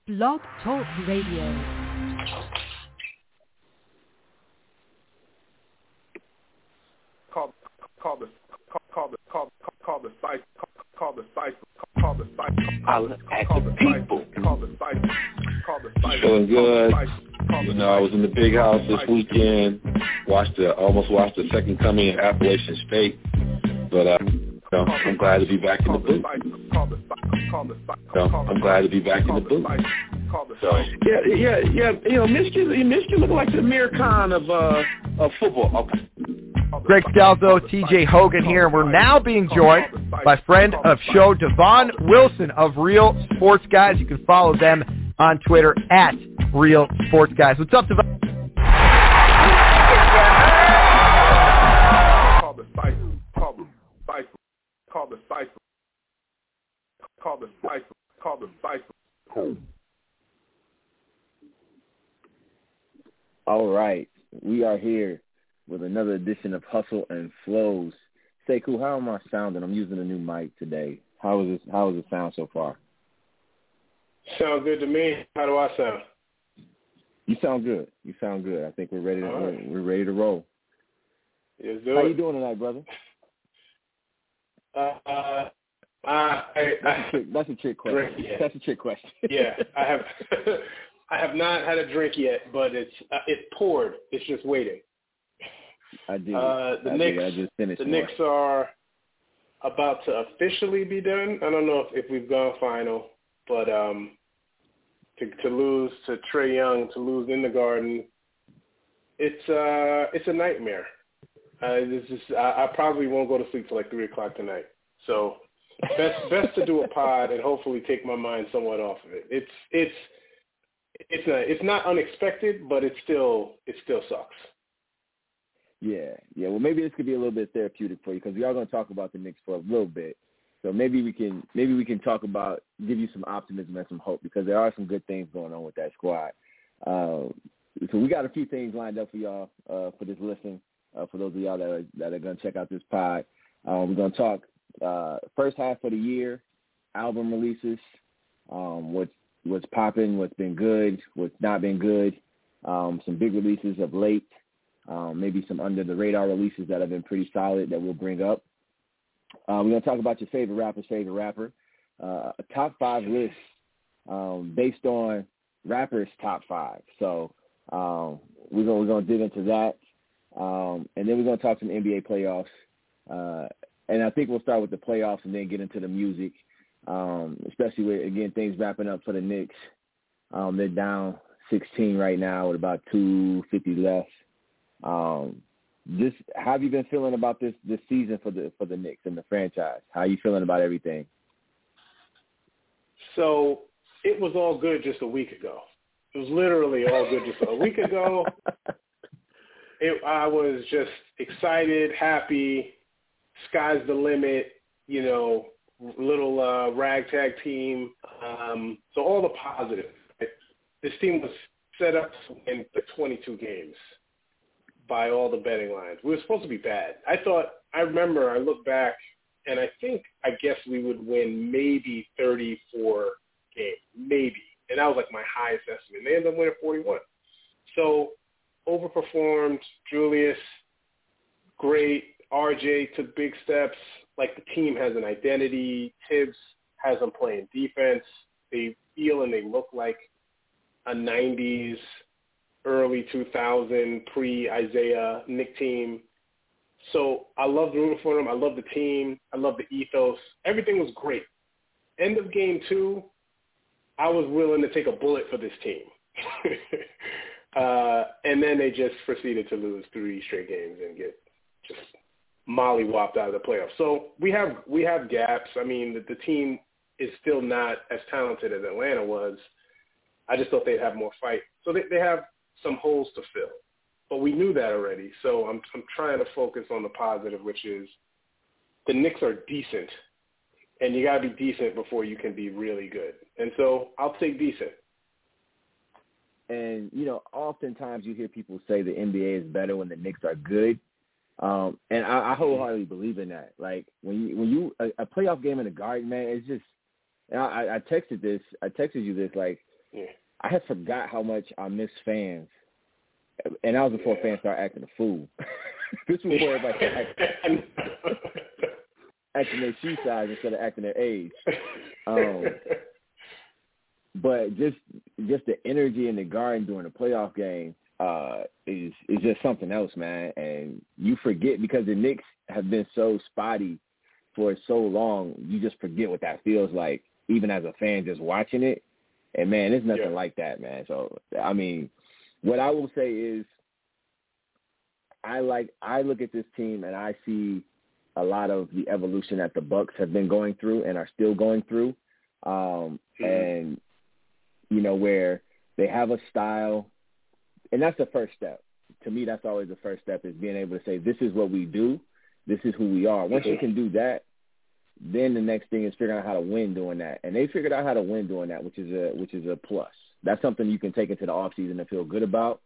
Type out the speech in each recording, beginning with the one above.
Blog Talk Radio. I look at the people. Feeling good. You know, I was in the big house this weekend. Almost watched the second coming of Appalachian State. But I'm glad to be back in the booth. I'm glad to be back in the booth. So yeah. You know, Michigan looking like the Amir Khan of football. Okay. Greg Stelzo, TJ Hogan here, and we're now being joined by friend of show Devon Wilson of Real Sports Guys. You can follow them on Twitter at Real Sports Guys. What's up, Devon? All right, we are here with another edition of Hustle and Flows. Sekou, how am I sounding? I'm using a new mic today. How is it sound so far? Sound good to me. How do I sound? You sound good. I think we're ready to we're ready to roll. Yes, how you doing tonight, brother? That's a trick question. That's a trick question. Yeah, I have not had a drink yet, but it's poured. It's just waiting. I did. The Knicks. I just finished. The Knicks are about to officially be done. I don't know if we've gone final, but to lose to Trae Young, to lose in the Garden, it's a nightmare. I probably won't go to sleep till like 3:00 tonight. So best to do a pod and hopefully take my mind somewhat off of it. It's not unexpected, but it still sucks. Yeah. Well, maybe this could be a little bit therapeutic for you because we are going to talk about the Knicks for a little bit. So maybe we can talk about, give you some optimism and some hope because there are some good things going on with that squad. So we got a few things lined up for y'all for this listen. For those of y'all that are going to check out this pod, we're going to talk first half of the year, album releases, what's popping, what's been good, what's not been good, some big releases of late. Maybe some under-the-radar releases that have been pretty solid that we'll bring up. We're going to talk about your favorite rapper's favorite rapper, a top 5 list based on rappers' top 5. So we're going to dig into that. And then we're going to talk some NBA playoffs. And I think we'll start with the playoffs and then get into the music, especially with, again, things wrapping up for the Knicks. They're down 16 right now with about 2:50 left. How have you been feeling about this season for the Knicks and the franchise? How are you feeling about everything? So it was all good just a week ago. It was literally all good just a week ago. I was just excited, happy, sky's the limit, little ragtag team. So all the positives. This team was set up to win 22 games. By all the betting lines. We were supposed to be bad. I remember I look back and I guess we would win maybe 34 games, maybe. And that was like my highest estimate. They ended up winning 41. So overperformed. Julius, great. RJ took big steps. Like the team has an identity. Tibbs has them playing defense. They feel and they look like a 90s early 2000 pre-Isaiah Knick team. So I loved rooting for them. I love the team. I love the ethos. Everything was great. End of game 2, I was willing to take a bullet for this team. And then they just proceeded to lose 3 straight games and get just mollywopped out of the playoffs. So we have gaps. I mean, the team is still not as talented as Atlanta was. I just thought they'd have more fight. So they have some holes to fill, but we knew that already. So I'm trying to focus on the positive, which is the Knicks are decent, and you got to be decent before you can be really good. And so I'll take decent. And, oftentimes you hear people say the NBA is better when the Knicks are good. And I wholeheartedly believe in that. Like when a playoff game in the Garden, man, it's just, I texted you this, like I had forgot how much I miss fans. And that was before fans started acting a fool. This was before everybody started acting their shoe size instead of acting their age. But just the energy in the garden during the playoff game is just something else, man. And you forget because the Knicks have been so spotty for so long, you just forget what that feels like, even as a fan just watching it. And, man, there's nothing like that, man. So, I mean, what I will say is I look at this team and I see a lot of the evolution that the Bucks have been going through and are still going through. And, you know, where they have a style, and that's the first step. To me, that's always the first step, is being able to say, this is what we do, this is who we are. Once you can do that, then the next thing is figuring out how to win doing that. And they figured out how to win doing that, which is a plus. That's something you can take into the offseason and feel good about.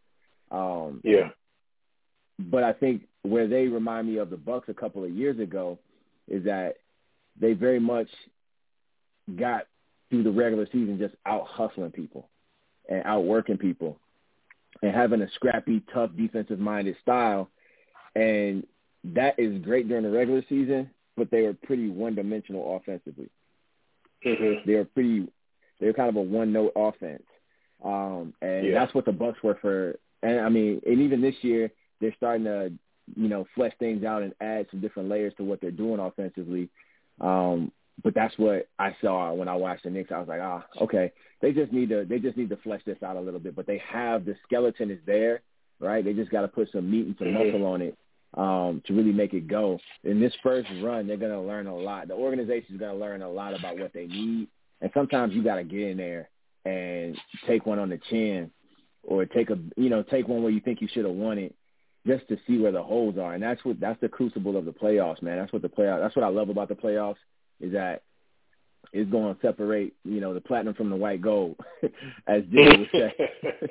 But I think where they remind me of the Bucks a couple of years ago is that they very much got through the regular season just out hustling people and outworking people and having a scrappy, tough, defensive-minded style. And that is great during the regular season, but they were pretty one-dimensional offensively. They were kind of a one-note offense. And that's what the Bucks were for. And I mean, and even this year, they're starting to, you know, flesh things out and add some different layers to what they're doing offensively. But that's what I saw when I watched the Knicks. I was like, okay, they just need to flesh this out a little bit. But they have the skeleton is there, right? They just got to put some meat and some muscle on it to really make it go. In this first run, they're going to learn a lot. The organization is going to learn a lot about what they need. And sometimes you got to get in there and take one on the chin, or take one where you think you should have won it, just to see where the holes are. And that's the crucible of the playoffs, man. That's what I love about the playoffs, is that it's going to separate, you know, the platinum from the white gold, as Jimmy would say.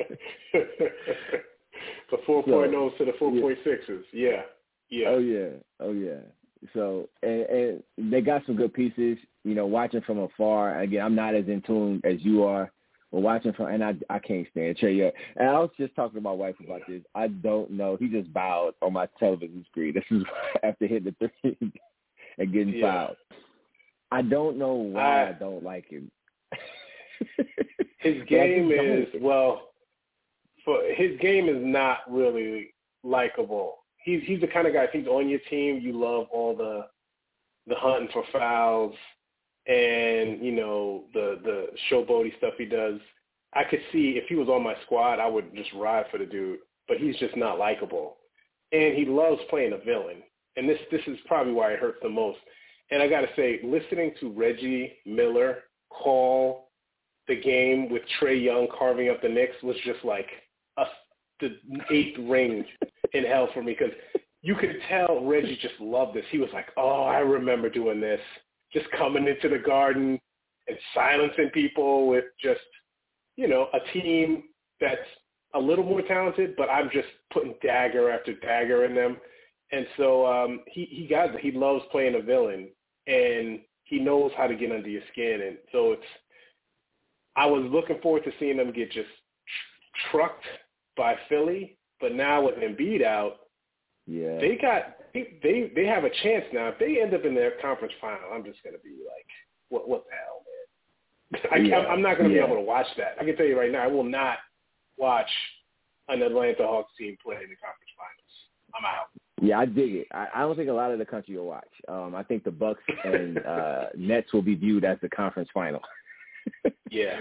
The 4.0s to the 4.6s. Yeah. Oh, yeah. So, and they got some good pieces, you know, watching from afar. Again, I'm not as in tune as you are. But watching from, and I can't stand Trey Young. And I was just talking to my wife about this. I don't know. He just bowed on my television screen. This is after hitting the three and getting fouled. I don't know why I don't like him. His game is his game is not really likable. He's the kind of guy, if he's on your team, you love all the hunting for fouls and, you know, the showboaty stuff he does. I could see if he was on my squad, I would just ride for the dude, but he's just not likable. And he loves playing a villain. And this is probably why it hurts the most. And I got to say, listening to Reggie Miller call the game with Trey Young carving up the Knicks was just like the eighth ring in hell for me, because you could tell Reggie just loved this. He was like, oh, I remember doing this, just coming into the Garden and silencing people with just, you know, a team that's a little more talented, but I'm just putting dagger after dagger in them. And so he loves playing a villain, and he knows how to get under your skin. And so I was looking forward to seeing them get just trucked by Philly, but now with Embiid out, they have a chance now. If they end up in their conference final, I'm just going to be like, what the hell, man? I'm not going to be able to watch that. I can tell you right now, I will not watch an Atlanta Hawks team play in the conference finals. I'm out. Yeah, I dig it. I don't think a lot of the country will watch. I think the Bucks and Nets will be viewed as the conference final. Yeah,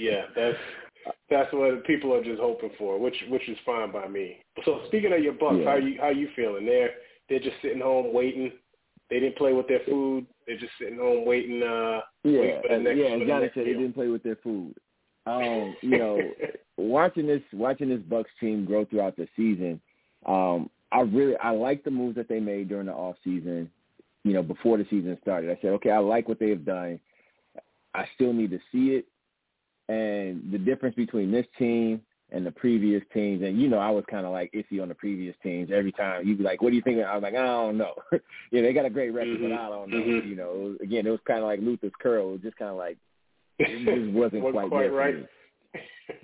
that's what people are just hoping for, which is fine by me. So speaking of your Bucks, how you feeling? They're just sitting home waiting. They didn't play with their food. They're just sitting home waiting. Waiting for the next. Johnny said they didn't play with their food. You know, watching this Bucks team grow throughout the season, I like the moves that they made during the off season. You know, before the season started, I said, okay, I like what they have done. I still need to see it. And the difference between this team and the previous teams, and, you know, I was kind of like iffy on the previous teams. Every time you'd be like, what do you think? I was like, I don't know. Yeah, they got a great record, but I don't know. You know, it was kind of like Luther's curl. It was just kind of like, it just wasn't quite there right. for me.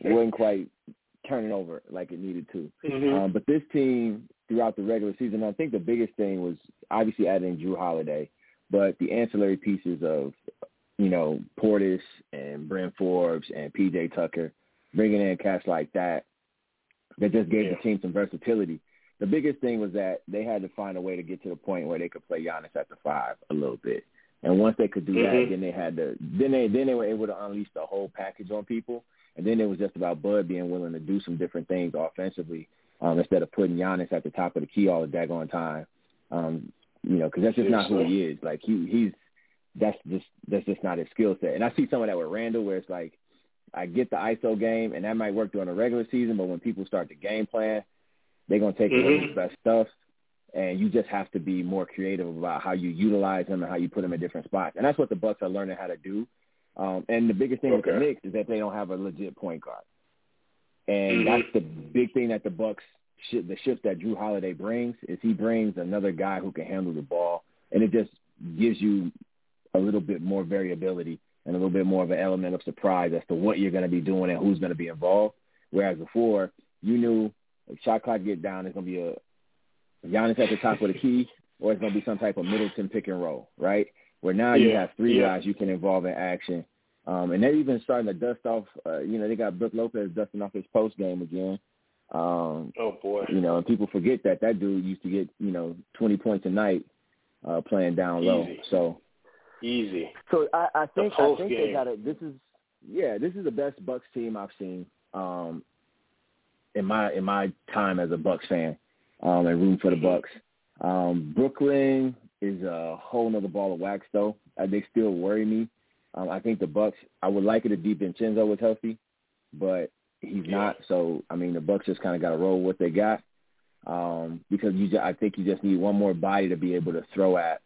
wasn't quite turning over like it needed to. Mm-hmm. But this team throughout the regular season, I think the biggest thing was obviously adding Drew Holiday, but the ancillary pieces of, Portis and Bryn Forbes and P.J. Tucker, bringing in cats like that just gave the team some versatility. The biggest thing was that they had to find a way to get to the point where they could play Giannis at the 5 a little bit. And once they could do that, then they had to then they were able to unleash the whole package on people. And then it was just about Bud being willing to do some different things offensively instead of putting Giannis at the top of the key all the daggone time. Because that's just not who he is. Like that's just not his skill set. And I see some of that with Randall, where it's like I get the ISO game, and that might work during the regular season, but when people start the game plan, they're gonna take away his best stuff. And you just have to be more creative about how you utilize them and how you put them in different spots. And that's what the Bucks are learning how to do. And the biggest thing with the Knicks is that they don't have a legit point guard. And that's the big thing that the Bucks, the shift that Drew Holiday brings, is he brings another guy who can handle the ball. And it just gives you a little bit more variability and a little bit more of an element of surprise as to what you're going to be doing and who's going to be involved. Whereas before, you knew if shot clock get down, it's going to be a Giannis at the top of the key, or it's going to be some type of Middleton pick and roll, right? Where now you have 3 guys you can involve in action. And they're even starting to dust off, they got Brook Lopez dusting off his post game again. Oh, boy. And people forget that dude used to get, 20 points a night playing down low. Easy. So I think game. they got it. This is the best Bucks team I've seen in my time as a Bucks fan. And room for the Bucks. Brooklyn is a whole nother ball of wax, though. They still worry me. I think the Bucks. I would like it if DiVincenzo was healthy, but he's not. So the Bucks just kind of got to roll with what they got because I think you just need one more body to be able to throw at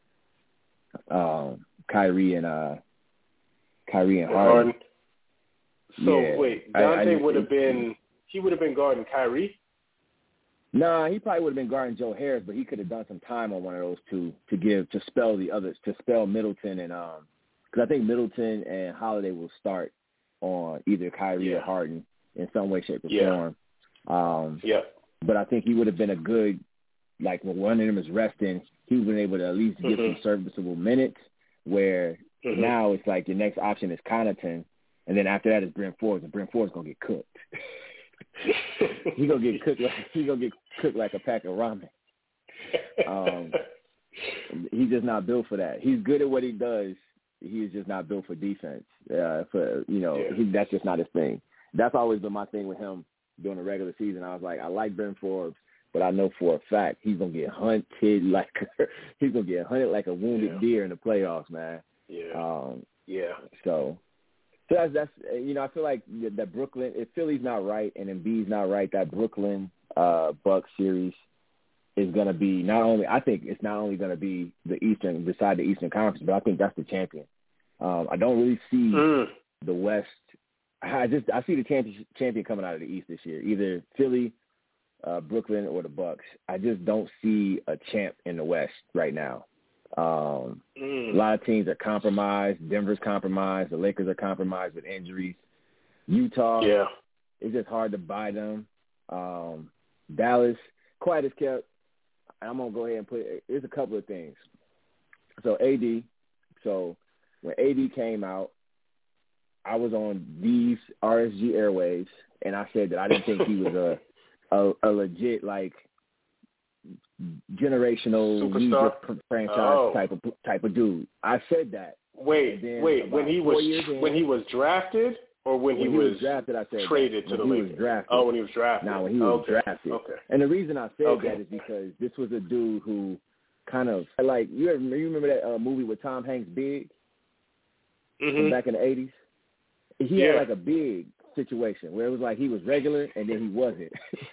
Kyrie and Harden. So wait, Dante would have been guarding Kyrie. Nah, he probably would have been guarding Joe Harris, but he could have done some time on one of those two to spell the others, to spell Middleton and because I think Middleton and Holiday will start on either Kyrie or Harden in some way, shape, or form. But I think he would have been a good, like when one of them is resting, he would have been able to at least get some serviceable minutes. Where now it's like your next option is Connaughton, and then after that is Bryn Forbes, and Bryn Forbes gonna get cooked. He's gonna get cooked like a pack of ramen. He's just not built for that. He's good at what he does. He's just not built for defense. That's just not his thing. That's always been my thing with him during the regular season. I was like, I like Bryn Forbes, but I know for a fact he's gonna get hunted like a wounded deer in the playoffs, man. So that's I feel like that Brooklyn, if Philly's not right and Embiid's not right, that Brooklyn Bucks series is going to be I think it's not only going to be the Eastern Conference, but I think that's the champion. I don't really see the West. I see the champion coming out of the East this year, either Philly, Brooklyn, or the Bucks. I just don't see a champ in the West right now. A lot of teams are compromised. Denver's compromised. The Lakers are compromised with injuries. Utah, it's just hard to buy them. Dallas, quiet as kept. I'm going to go ahead and there's a couple of things. So when AD came out, I was on these RSG airwaves, and I said that I didn't think he was a legit, like, generational leader franchise type of dude. I said that. Wait. When he was drafted, or when he was drafted, I said traded to the Lakers? Oh, when he was drafted. Now, when he was drafted. Okay. And the reason I said that is because this was a dude who kind of like you remember that movie with Tom Hanks, Big, from back in the 80s. He had like a big situation where it was like he was regular and then he wasn't.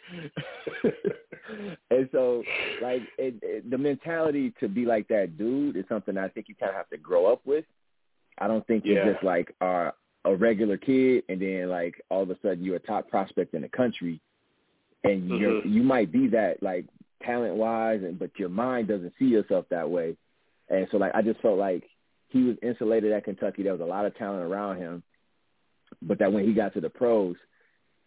And so, like, the mentality to be like that dude is something I think you kind of have to grow up with. I don't think you just, like, are a regular kid and then, like, all of a sudden you're a top prospect in the country. And you might be that, like, talent-wise, but your mind doesn't see yourself that way. And so, like, I just felt like he was insulated at Kentucky. There was a lot of talent around him. But that when he got to the pros,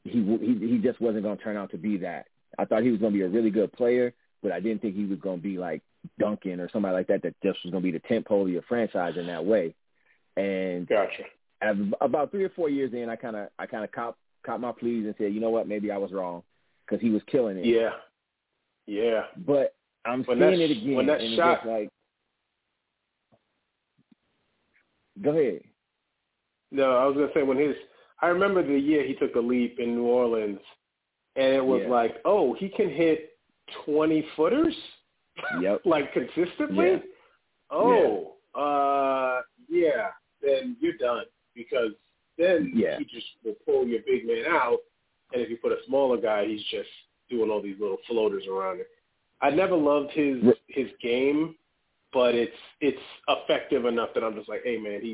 he just wasn't going to turn out to be that. I thought he was going to be a really good player, but I didn't think he was going to be like Duncan or somebody like that just was going to be the tentpole of your franchise in that way. And gotcha. About 3 or 4 years in, I kind of caught my pleas and said, you know what, maybe I was wrong because he was killing it. Yeah. But I'm seeing it again. When that and shot, it's just like, go ahead. No, I was gonna say I remember the year he took a leap in New Orleans, and it was like, oh, he can hit 20-footers, like consistently. Yeah. Then you're done because then he just will pull your big man out, and if you put a smaller guy, he's just doing all these little floaters around it. I never loved his game, but it's effective enough that I'm just like, hey man,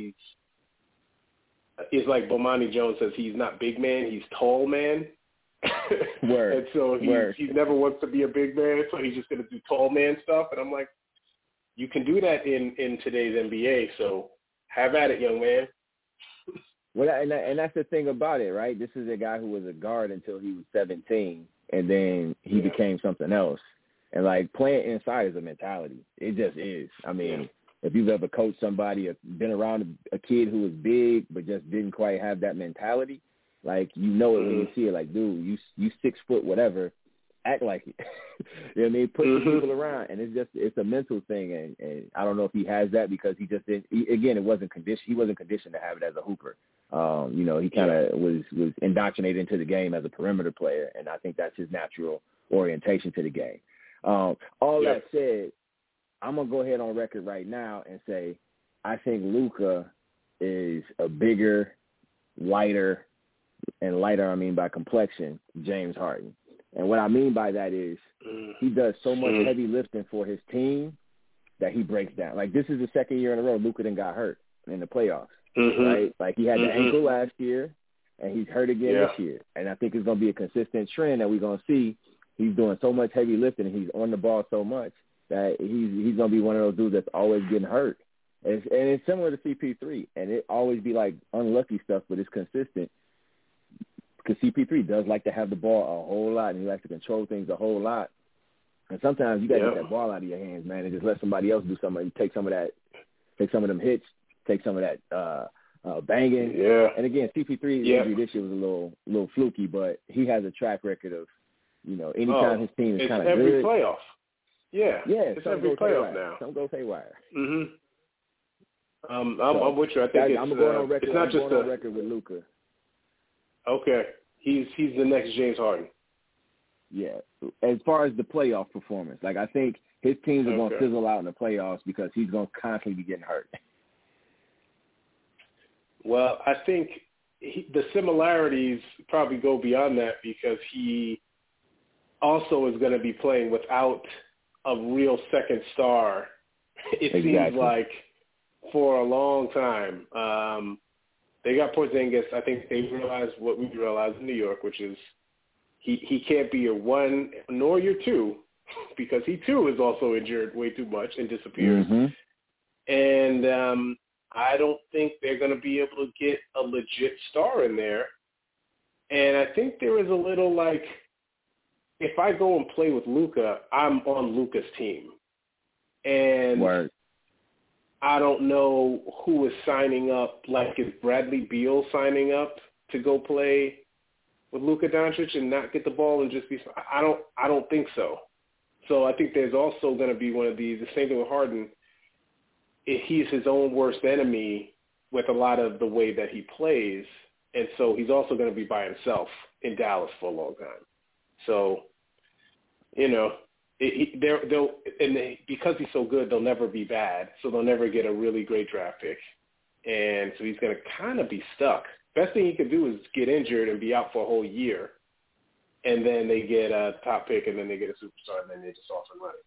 he's like Bomani Jones says, he's not big man, he's tall man. Word. And so he never wants to be a big man, so he's just going to do tall man stuff. And I'm like, you can do that in today's NBA, so have at it, young man. Well, and that's the thing about it, right? This is a guy who was a guard until he was 17, and then he became something else. And, like, playing inside is a mentality. It just is. I mean, if you've ever coached somebody or been around a kid who was big but just didn't quite have that mentality, like, you know it when you see it. Like, dude, you 6 foot whatever, act like it. You know what I mean? Push people around. And it's a mental thing. And I don't know if he has that because he just didn't. Again, it wasn't conditioned. He wasn't conditioned to have it as a hooper. He kind of was indoctrinated into the game as a perimeter player, and I think that's his natural orientation to the game. That said, I'm going to go ahead on record right now and say I think Luka is a bigger, lighter, and lighter I mean by complexion, James Harden. And what I mean by that is he does so much heavy lifting for his team that he breaks down. Like, this is the second year in a row Luka done got hurt in the playoffs, right? Like, he had the ankle last year, and he's hurt again this year. And I think it's going to be a consistent trend that we're going to see. He's doing so much heavy lifting, and he's on the ball so much that he's going to be one of those dudes that's always getting hurt. And it's similar to CP3, and it always be like unlucky stuff, but it's consistent. Because CP3 does like to have the ball a whole lot, and he likes to control things a whole lot. And sometimes you got to get that ball out of your hands, man, and just let somebody else do something. You take some of them hits, take some of that banging. Yeah. And again, CP3's injury this year was a little fluky, but he has a track record of, anytime his team is kind of good. It's every playoff. Yeah. It's every playoff now. Some goes haywire. I'm with you. I think I'm going on record. It's not just on record with Luka. Okay. He's the next James Harden. Yeah. As far as the playoff performance, like, I think his teams are going to fizzle out in the playoffs because he's going to constantly be getting hurt. Well, I think the similarities probably go beyond that because he also is going to be playing without a real second star. It seems like for a long time. They got Porzingis. I think they realized what we realized in New York, which is he can't be your one nor your two because he too is also injured way too much and disappears. And I don't think they're going to be able to get a legit star in there. And I think there is a little like, if I go and play with Luka, I'm on Luka's team. And I don't know who is signing up. Like, is Bradley Beal signing up to go play with Luka Doncic and not get the ball and just be? I don't think so. So I think there's also going to be one of these. The same thing with Harden. He's his own worst enemy with a lot of the way that he plays, and so he's also going to be by himself in Dallas for a long time. So, because he's so good, they'll never be bad, so they'll never get a really great draft pick. And so he's going to kind of be stuck. Best thing he could do is get injured and be out for a whole year, and then they get a top pick, and then they get a superstar, and then they're just off and running.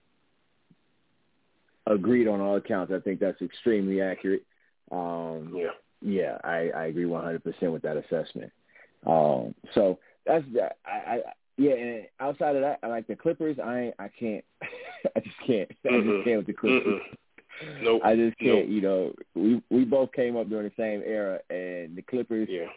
Agreed on all accounts. I think that's extremely accurate. I agree 100% with that assessment. So that's that. And outside of that, I like the Clippers. I can't. I just can't. I just can't with the Clippers. Nope. I just can't. We both came up during the same era, and the Clippers,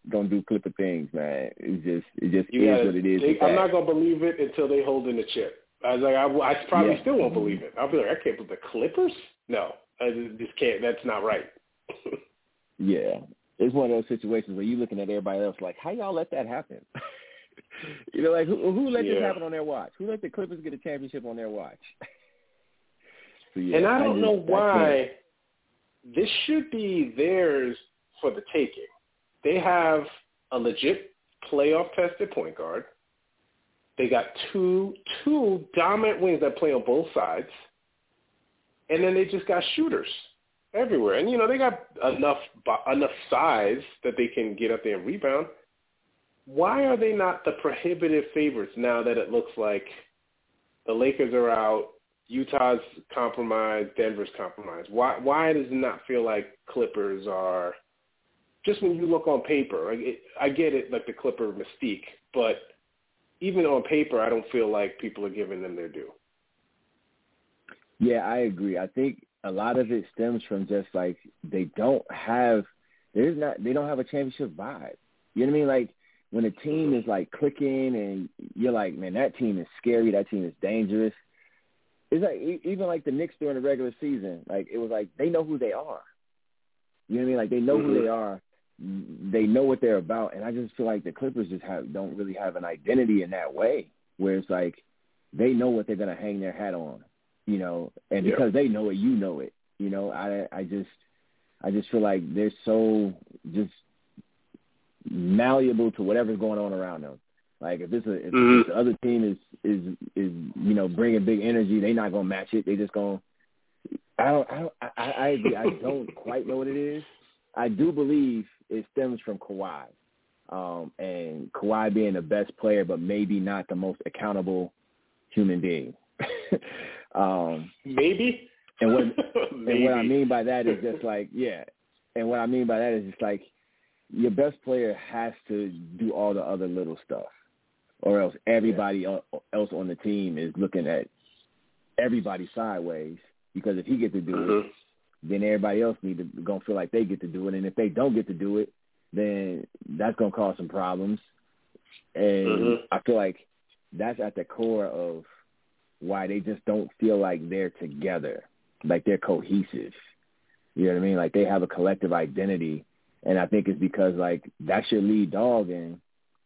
gonna do Clipper things, man. It just is what it is. I'm not gonna believe it until they hold in the chip. I was like, I probably still won't believe it. I'll be like, I can't believe the Clippers. No, I just can't. That's not right. Yeah, it's one of those situations where you're looking at everybody else like, how y'all let that happen? You know, like who let this happen on their watch? Who let the Clippers get a championship on their watch? So, yeah, and I don't know why. This should be theirs for the taking. They have a legit playoff-tested point guard. They got two dominant wings that play on both sides. And then they just got shooters everywhere. And, they got enough size that they can get up there and rebound. Why are they not the prohibitive favorites now that it looks like the Lakers are out, Utah's compromised, Denver's compromised? Why does it not feel like Clippers are, just when you look on paper, I get it, like the Clipper mystique, but even on paper, I don't feel like people are giving them their due. Yeah, I agree. I think a lot of it stems from just like they don't have a championship vibe. You know what I mean? Like when a team is like clicking and you're like, man, that team is scary, that team is dangerous. It's like even like the Knicks during the regular season, like it was like they know who they are. You know what I mean? Like they know who they are. They know what they're about, and I just feel like the Clippers just don't really have an identity in that way, where it's like they know what they're gonna hang their hat on, and because they know it, you know it. I just feel like they're so just malleable to whatever's going on around them. Like if the other team is bringing big energy, they're not gonna match it. They just gonna. I agree. I don't quite know what it is. I do believe it stems from Kawhi, and Kawhi being the best player, but maybe not the most accountable human being. Maybe. And what I mean by that is just like, and what I mean by that is just like your best player has to do all the other little stuff, or else everybody else on the team is looking at everybody sideways, because if he gets to do it, then everybody else gonna feel like they get to do it, and if they don't get to do it, then that's gonna cause some problems. And I feel like that's at the core of why they just don't feel like they're together, like they're cohesive. You know what I mean? Like they have a collective identity, and I think it's because like that's your lead dog, and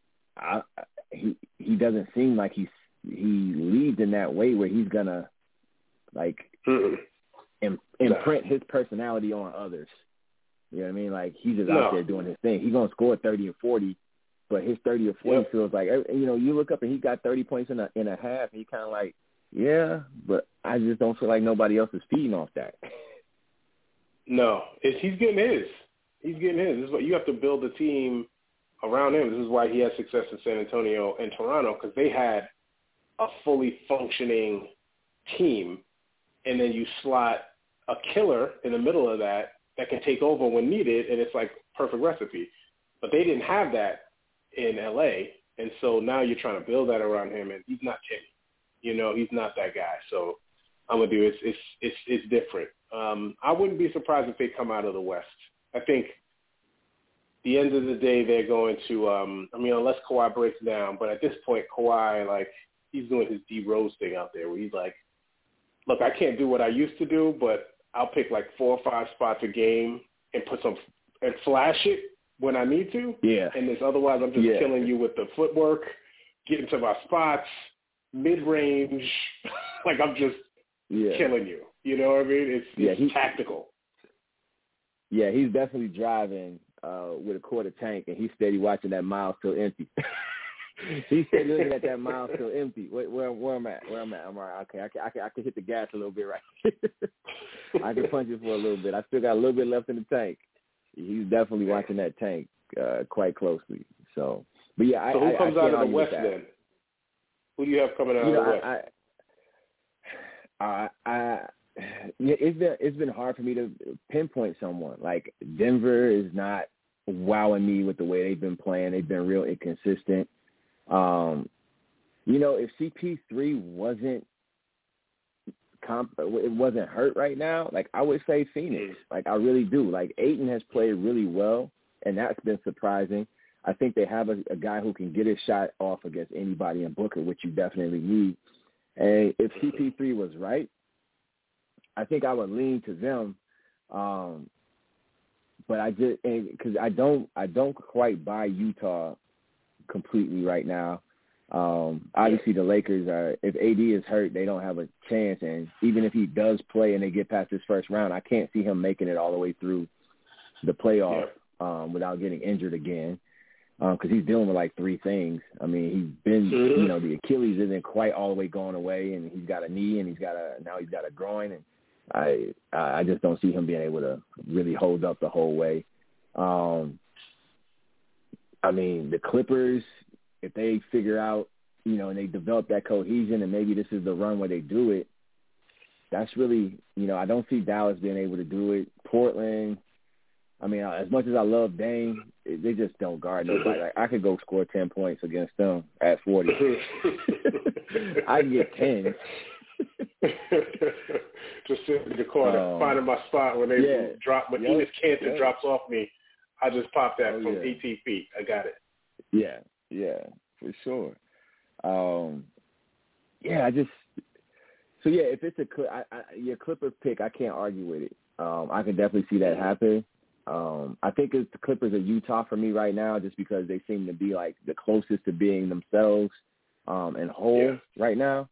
he doesn't seem like he leads in that way where he's gonna like. Imprint his personality on others. You know what I mean? Like he's just out there doing his thing. He's gonna score 30 and 40, but his 30 or 40 feels like you look up and he got 30 points in a half, and you kind of like, but I just don't feel like nobody else is feeding off that. No, he's getting his. He's getting his. This is what you have to build a team around him. This is why he had success in San Antonio and Toronto, because they had a fully functioning team, and then you slot a killer in the middle of that can take over when needed, and it's like perfect recipe. But they didn't have that in LA, and so now you're trying to build that around him, and he's not Kenny. He's not that guy. So I'm with you. It's different. I wouldn't be surprised if they come out of the West. I think the end of the day they're going to unless Kawhi breaks down, but at this point Kawhi, like, he's doing his D Rose thing out there where he's like, look, I can't do what I used to do, but I'll pick like 4 or 5 spots a game and and flash it when I need to. Yeah. And otherwise I'm just killing you with the footwork, getting to my spots, mid-range. Like I'm just killing you. You know what I mean? It's tactical. Yeah, he's definitely driving with a quarter tank, and he's steady watching that mile still empty. He's steady looking at that mile still empty. Where am I? I'm all right. Okay, I can hit the gas a little bit right. I can punch it for a little bit. I still got a little bit left in the tank. He's definitely watching that tank quite closely. So, but yeah, so who comes out of the West then? Who do you have coming out of the West? It's been hard for me to pinpoint someone. Like Denver is not wowing me with the way they've been playing. They've been real inconsistent. If CP3 wasn't hurt right now, like I would say Phoenix. Like I really do. Like Ayton has played really well, and that's been surprising. I think they have a guy who can get his shot off against anybody in Booker, which you definitely need. And if CP3 was right, I think I would lean to them. But I just because I don't quite buy Utah completely right now. Obviously, the Lakers are. If AD is hurt, they don't have a chance. And even if he does play and they get past this first round, I can't see him making it all the way through the playoff without getting injured again. Because he's dealing with like three things. I mean, he's been, the Achilles isn't quite all the way going away, and he's got a knee, and now he's got a groin, and I just don't see him being able to really hold up the whole way. I mean, the Clippers, if they figure out, and they develop that cohesion, and maybe this is the run where they do it, that's really, I don't see Dallas being able to do it. Portland, I mean, as much as I love Dame, they just don't guard nobody. Like, I could go score 10 points against them at 40. I can get 10. Just sitting in the corner, finding my spot when they drop. When Enes Kanter drops off me, I just pop that from 18 feet. I got it. Yeah, for sure. If it's your Clippers pick, I can't argue with it. I can definitely see that happen. I think it's the Clippers or Utah for me right now, just because they seem to be like the closest to being themselves and whole right now.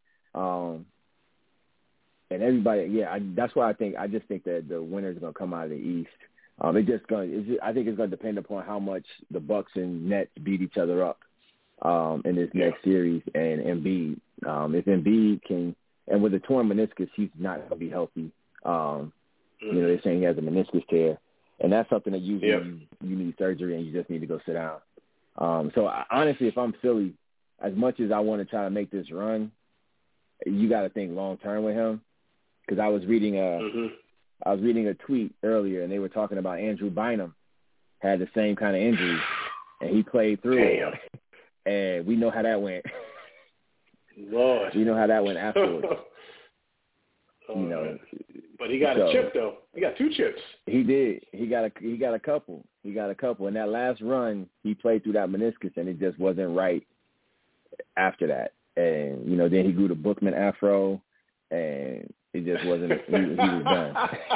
And everybody, that's why I just think that the winners are going to come out of the East. I think it's going to depend upon how much the Bucks and Nets beat each other up in this next series, and Embiid. If Embiid can, and with a torn meniscus, he's not going to be healthy. They're saying he has a meniscus tear. And that's something that usually you need surgery and you just need to go sit down. So honestly, if I'm Philly, as much as I want to try to make this run, you got to think long term with him. Because I was reading a tweet earlier, and they were talking about Andrew Bynum had the same kind of injury, and he played through it. And we know how that went. Lord, we know how that went afterwards. But he got a chip though. He got 2 chips. He did. He got a couple. And that last run, he played through that meniscus, and it just wasn't right after that. And then he grew the Bookman afro, and it just wasn't. He was done.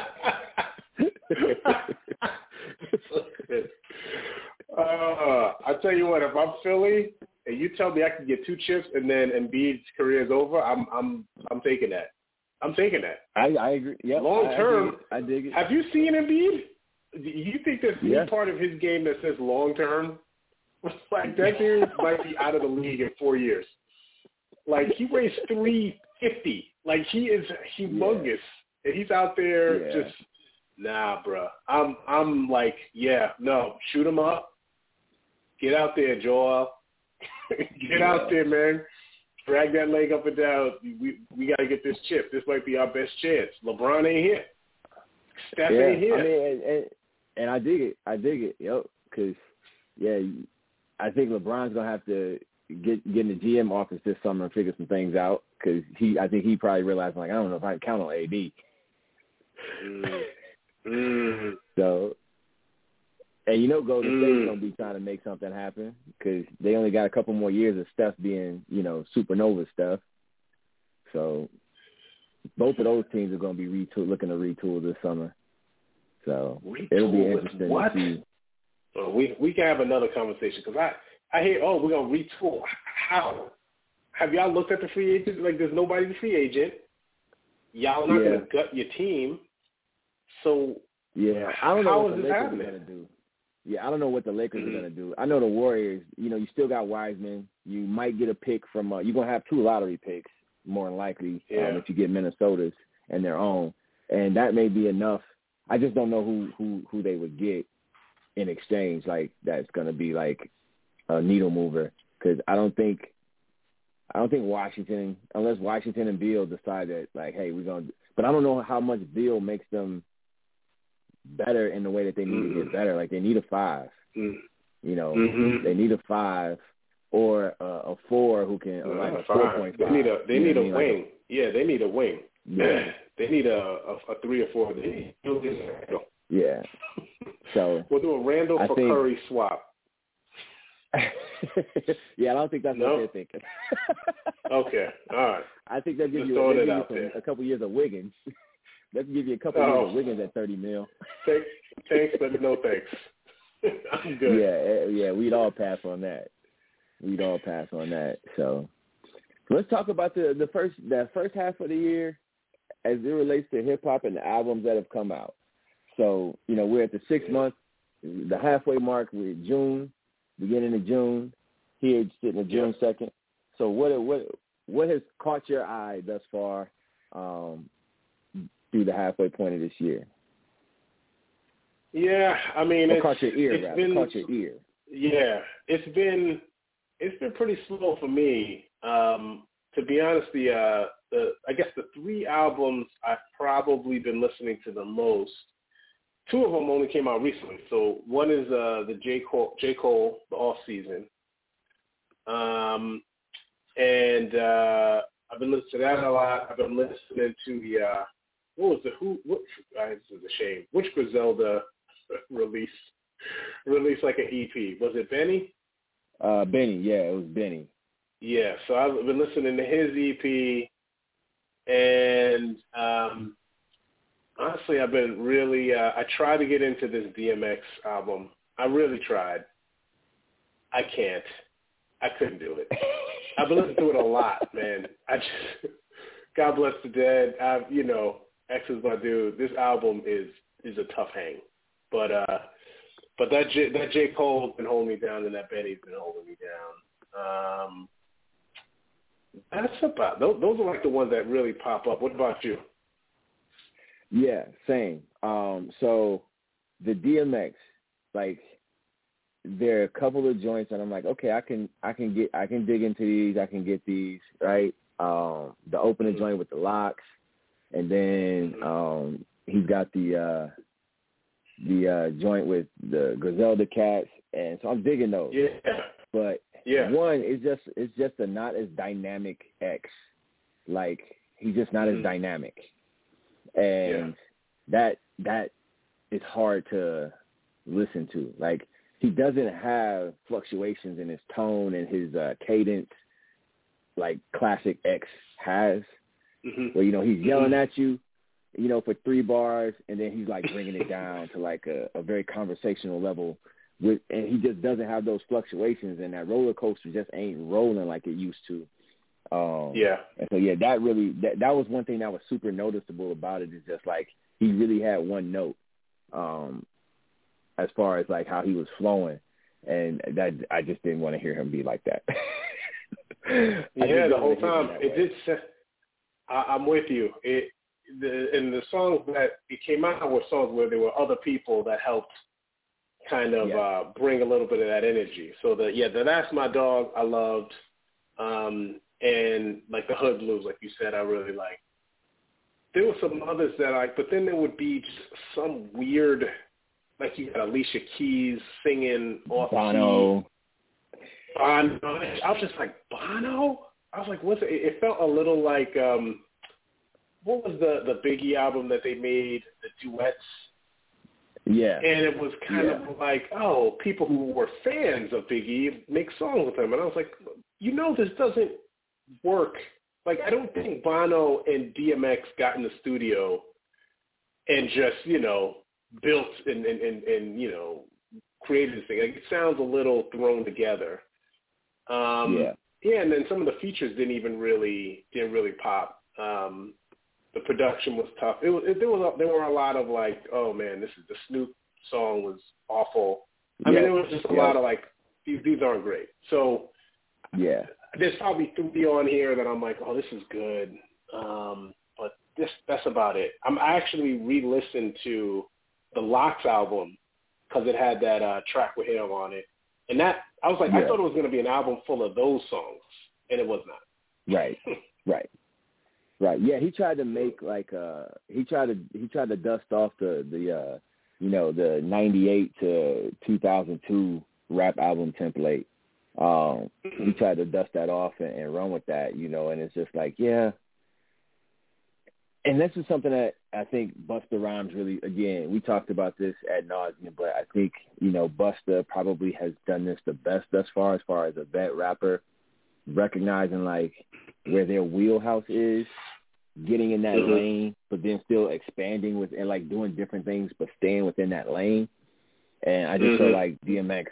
I tell you what, if I'm Philly and you tell me I can get 2 chips and then Embiid's career is over, I'm taking that. I'm taking that. I agree. Yeah, long term, I dig it. Have you seen Embiid? Do you think there's any part of his game that says long term? Like, that dude might be out of the league in 4 years. Like, he weighs 350. Like, he is humongous, and he's out there just bro. I'm like, no, shoot him up. Get out there, Joel. Get out there, man. Drag that leg up and down. We got to get this chip. This might be our best chance. LeBron ain't here. Steph ain't here. I mean, and I dig it. Yep. Because, I think LeBron's going to have to get in the GM office this summer and figure some things out. Because I think he probably realized, like, I don't know if I can count on AD. So, and Golden State's going to be trying to make something happen because they only got a couple more years of Steph being, supernova stuff. So both of those teams are going to be looking to retool this summer. So it'll be interesting to see. Well, we can have another conversation because I hear, we're going to retool. How? Have y'all looked at the free agents? Like, there's nobody the free agent. Y'all not going to gut your team. So I don't know what the Lakers are going to do. I don't know what the Lakers are going to do. I know the Warriors, you still got Wiseman. You might get a pick from you're going to have 2 lottery picks, more than likely, if you get Minnesota's and their own. And that may be enough. I just don't know who they would get in exchange, like, that's going to be like a needle mover. Because I don't think Washington, unless Washington and Beal decide that, like, hey, we're going to – but I don't know how much Beal makes them – better in the way that they need to get better. Like, they need a 5. They need a 5 or a 4 who can like a 4.5. They need a wing. They need a wing. Yeah. They need a 3 or 4. So we'll do a Randall for Curry swap. Yeah, I don't think that's what they're thinking. Okay, all right. I think they'll give Just you a couple years of Wiggins. They'll give you a couple years of Wiggins at $30 million. Thanks, but no thanks. I'm good. Yeah, we'd all pass on that. So let's talk about the first half of the year as it relates to hip hop and the albums that have come out. So, we're at the 6 month, the halfway mark. We're in June, beginning of June. Here sitting at June 2nd. So what has caught your eye thus far through the halfway point of this year? Yeah, I mean, caught your ear. Caught your ear. Yeah, it's been pretty slow for me. To be honest, I guess the 3 albums I've probably been listening to the most. 2 of them only came out recently. So one is the J. Cole, the Off Season, and I've been listening to that a lot. I've been listening to the this is a shame. Which Griselda released like an EP? Was it Benny? Benny, yeah, it was Benny. Yeah, so I've been listening to his EP, and honestly, I've been really. I tried to get into this DMX album. I really tried. I can't. I couldn't do it. I've been listening to it a lot, man. God bless the dead. X is my dude. This album is a tough hang, but that J. Cole's been holding me down, and that Benny's been holding me down. That's about those are like the ones that really pop up. What about you? Yeah, same. So the DMX, like, there are a couple of joints that I'm like, okay, I can dig into these. I can get these, right? The opening joint with the locks, and then he's got the joint with the Griselda Cats, and so I'm digging those. Yeah. But one is just a not as dynamic X. Like, he's just not as dynamic, and that is hard to listen to. Like, he doesn't have fluctuations in his tone and his cadence like classic X has. Where, he's yelling at you, for 3 bars, and then he's like bringing it down to like a very conversational level. And he just doesn't have those fluctuations, and that roller coaster just ain't rolling like it used to. And so that was one thing that was super noticeable about it, is just like he really had one note. As far as like how he was flowing, and that I just didn't want to hear him be like that. The whole time it did. I'm with you. The songs that it came out were songs where there were other people that helped kind of bring a little bit of that energy. So That's My Dog I loved, and like the Hood Blues, like you said, I really liked. There were some others that I like, but then there would be just some weird. Like, you got Alicia Keys singing off Bono. I was just like, Bono? I was like, what's it? It felt a little like, what was the Biggie album that they made, the duets? Yeah. And it was kind of like, people who were fans of Biggie make songs with him. And I was like, this doesn't work. Like, I don't think Bono and DMX got in the studio and just, built and created this thing. Like, it sounds a little thrown together. And then some of the features didn't really pop. The production was tough. There were a lot of like, oh man, the Snoop song was awful. I mean, there was just a lot of like, these aren't great. So there's probably 3 on here that I'm like, oh, this is good. But that's about it. I actually re-listened to the Locks album because it had that track with him on it. And that, I was like, I thought it was going to be an album full of those songs, and it was not. Right. Yeah, he tried to make like he tried to dust off the 98 to 2002 rap album template. He tried to dust that off and run with that, and it's just like, And this is something that I think Busta Rhymes really, again, we talked about this ad nauseum, but I think, Busta probably has done this the best thus far as a vet rapper, recognizing, like, where their wheelhouse is, getting in that lane, but then still expanding and, like, doing different things, but staying within that lane. And I just feel like DMX,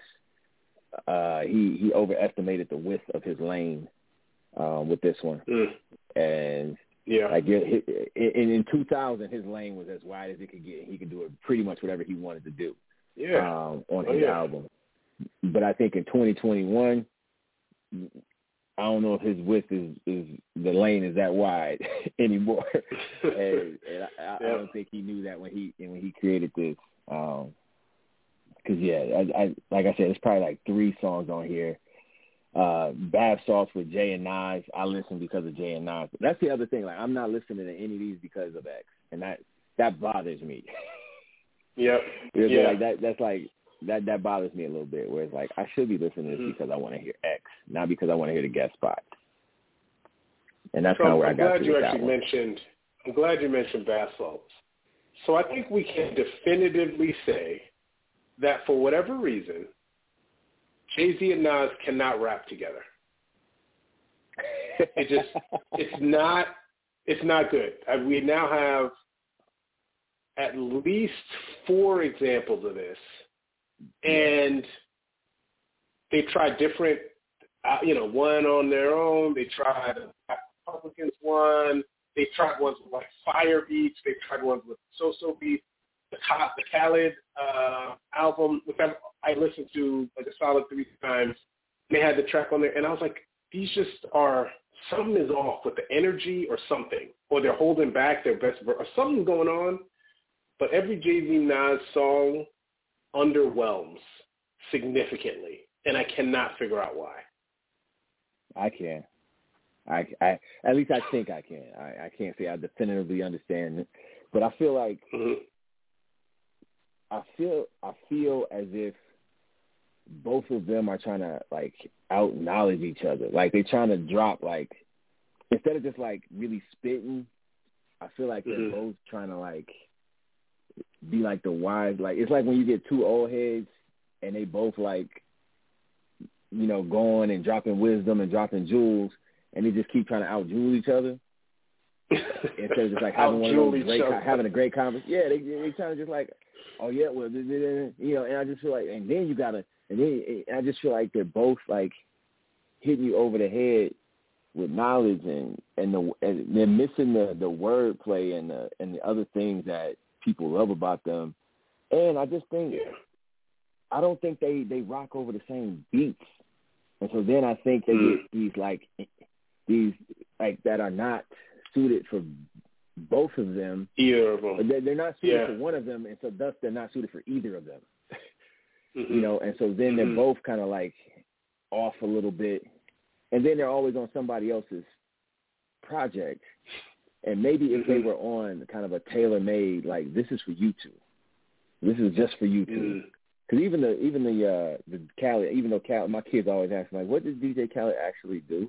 he overestimated the width of his lane with this one. And like in 2000, his lane was as wide as it could get. He could do pretty much whatever he wanted to do on his album. But I think in 2021, I don't know if his width is the lane is that wide anymore. and I don't think he knew that when he created this. Because I like I said, it's probably like 3 songs on here. Bath Salts with Jay and Nas, I listen because of Jay and Nas. That's the other thing. Like, I'm not listening to any of these because of X, and that bothers me. Like that's like that bothers me a little bit. Where it's like I should be listening to this because I want to hear X, not because I want to hear the guest spot. And that's kind of where I got to with that one. I'm glad you mentioned Bath Salts. So I think we can definitively say that for whatever reason, Jay-Z and Nas cannot rap together. It's not good. We now have at least 4 examples of this, and they tried different, one on their own. They tried the Republicans one. They tried ones with like fire beats. They tried ones with so-so beats. The Khaled album, which I listened to like a solid 3 times. They had the track on there, and I was like, these just are, something is off with the energy or something, or they're holding back their best, or something going on. But every Jay-Z Nas song underwhelms significantly, and I cannot figure out why. I can. I at least I think I can. I can't say I definitively understand it, but I feel like I feel as if both of them are trying to like out knowledge each other. Like they're trying to drop, like, instead of just like really spitting, I feel like they're both trying to like be like the wise, like it's like when you get 2 old heads and they both like, going and dropping wisdom and dropping jewels, and they just keep trying to out-jewel each other instead of just like having having a great conversation. Yeah, they trying to just like, oh yeah, well, and I just feel like, and then I just feel like they're both like hitting you over the head with knowledge, and they're missing the wordplay and the other things that people love about them. And I just think, I don't think they rock over the same beats, and so then I think they get these that are not suited for both of them. Either of them. They're not suited for one of them, and so thus they're not suited for either of them. And so then they're both kind of like off a little bit, and then they're always on somebody else's project. And maybe if they were on kind of a tailor-made, like, this is for you two, this is just for you two. Because even the Khaled, even though Khaled, my kids always ask me, like, what does DJ Khaled actually do?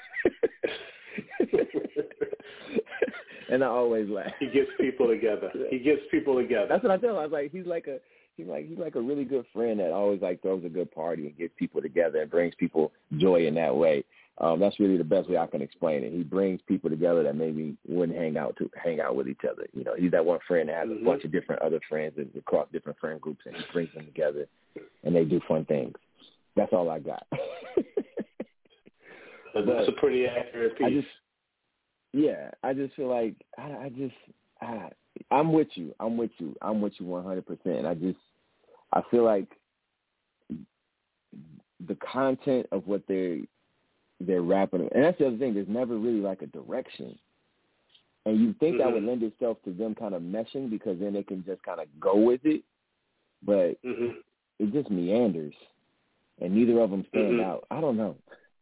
And I always laugh. He gets people together. That's what I tell him. I was like, he's like a really good friend that always like throws a good party and gets people together and brings people joy in that way. That's really the best way I can explain it. He brings people together that maybe wouldn't hang out with each other. He's that one friend that has a bunch of different other friends across different friend groups, and he brings them together, and they do fun things. That's all I got. That's a pretty accurate piece. I just feel like I'm with you. I'm with you 100%. I feel like the content of what they're rapping, and that's the other thing, there's never really like a direction. And you think that would lend itself to them kind of meshing, because then they can just kind of go with it. But it just meanders, and neither of them stand out. I don't know.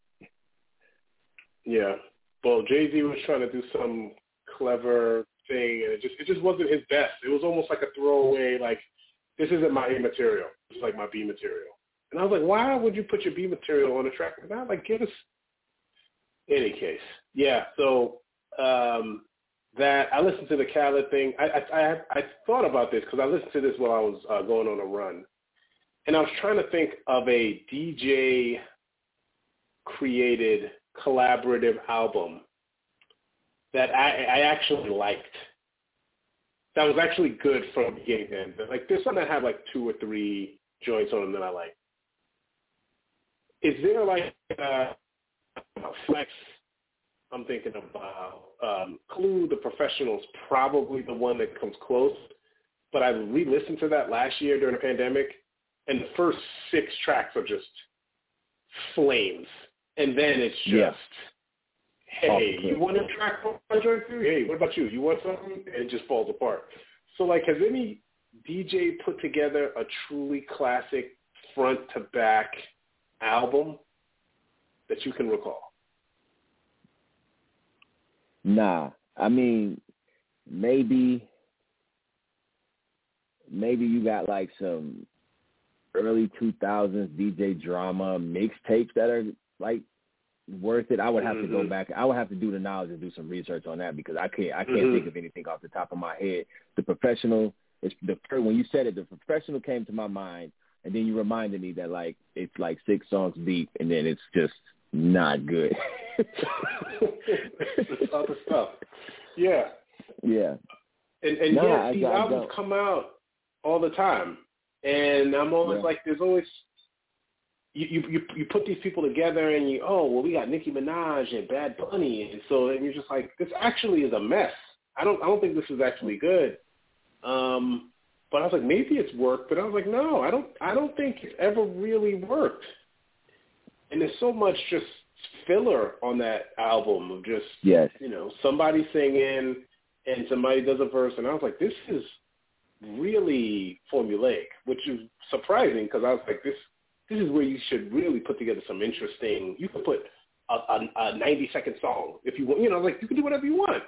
Yeah. Well, Jay-Z was trying to do some clever thing, and it just wasn't his best. It was almost like a throwaway, like, this isn't my A material. This is like my B material. And I was like, why would you put your B material on a track like that? Like, give us... Any case. Yeah, so that I listened to the Khaled thing. I thought about this because I listened to this while I was going on a run, and I was trying to think of a DJ created collaborative album that I actually liked. That was actually good from beginning to end. Like there's some that have like 2 or 3 joints on them that I like. Is there like Flex? I'm thinking about Clue, The Professional's probably the one that comes close. But I re-listened to that last year during the pandemic, and the first 6 tracks are just flames. And then it's just, hey, you want a track from my joint too? Hey, what about you? You want something? And it just falls apart. So, like, has any DJ put together a truly classic front-to-back album that you can recall? Nah. I mean, maybe you got, like, some early 2000s DJ drama mixtapes that are, like, worth it. I would have to go back. I would have to do the knowledge and do some research on that because I can't think of anything off the top of my head. The Professional, when you said it, The Professional came to my mind, and then you reminded me that like it's like 6 songs deep, and then it's just not good. It's other stuff. Yeah. Yeah. And these albums come out all the time, and I'm always like, there's always. You put these people together and we got Nicki Minaj and Bad Bunny, and so then you're just like, this actually is a mess. I don't think this is actually good. But I was like, maybe it's worked, but I was like, no, I don't think it's ever really worked. And there's so much just filler on that album of just somebody singing and somebody does a verse, and I was like, this is really formulaic, which is surprising because I was like, this is where you should really put together some interesting. You could put a 90-second song if you want. Like you can do whatever you want.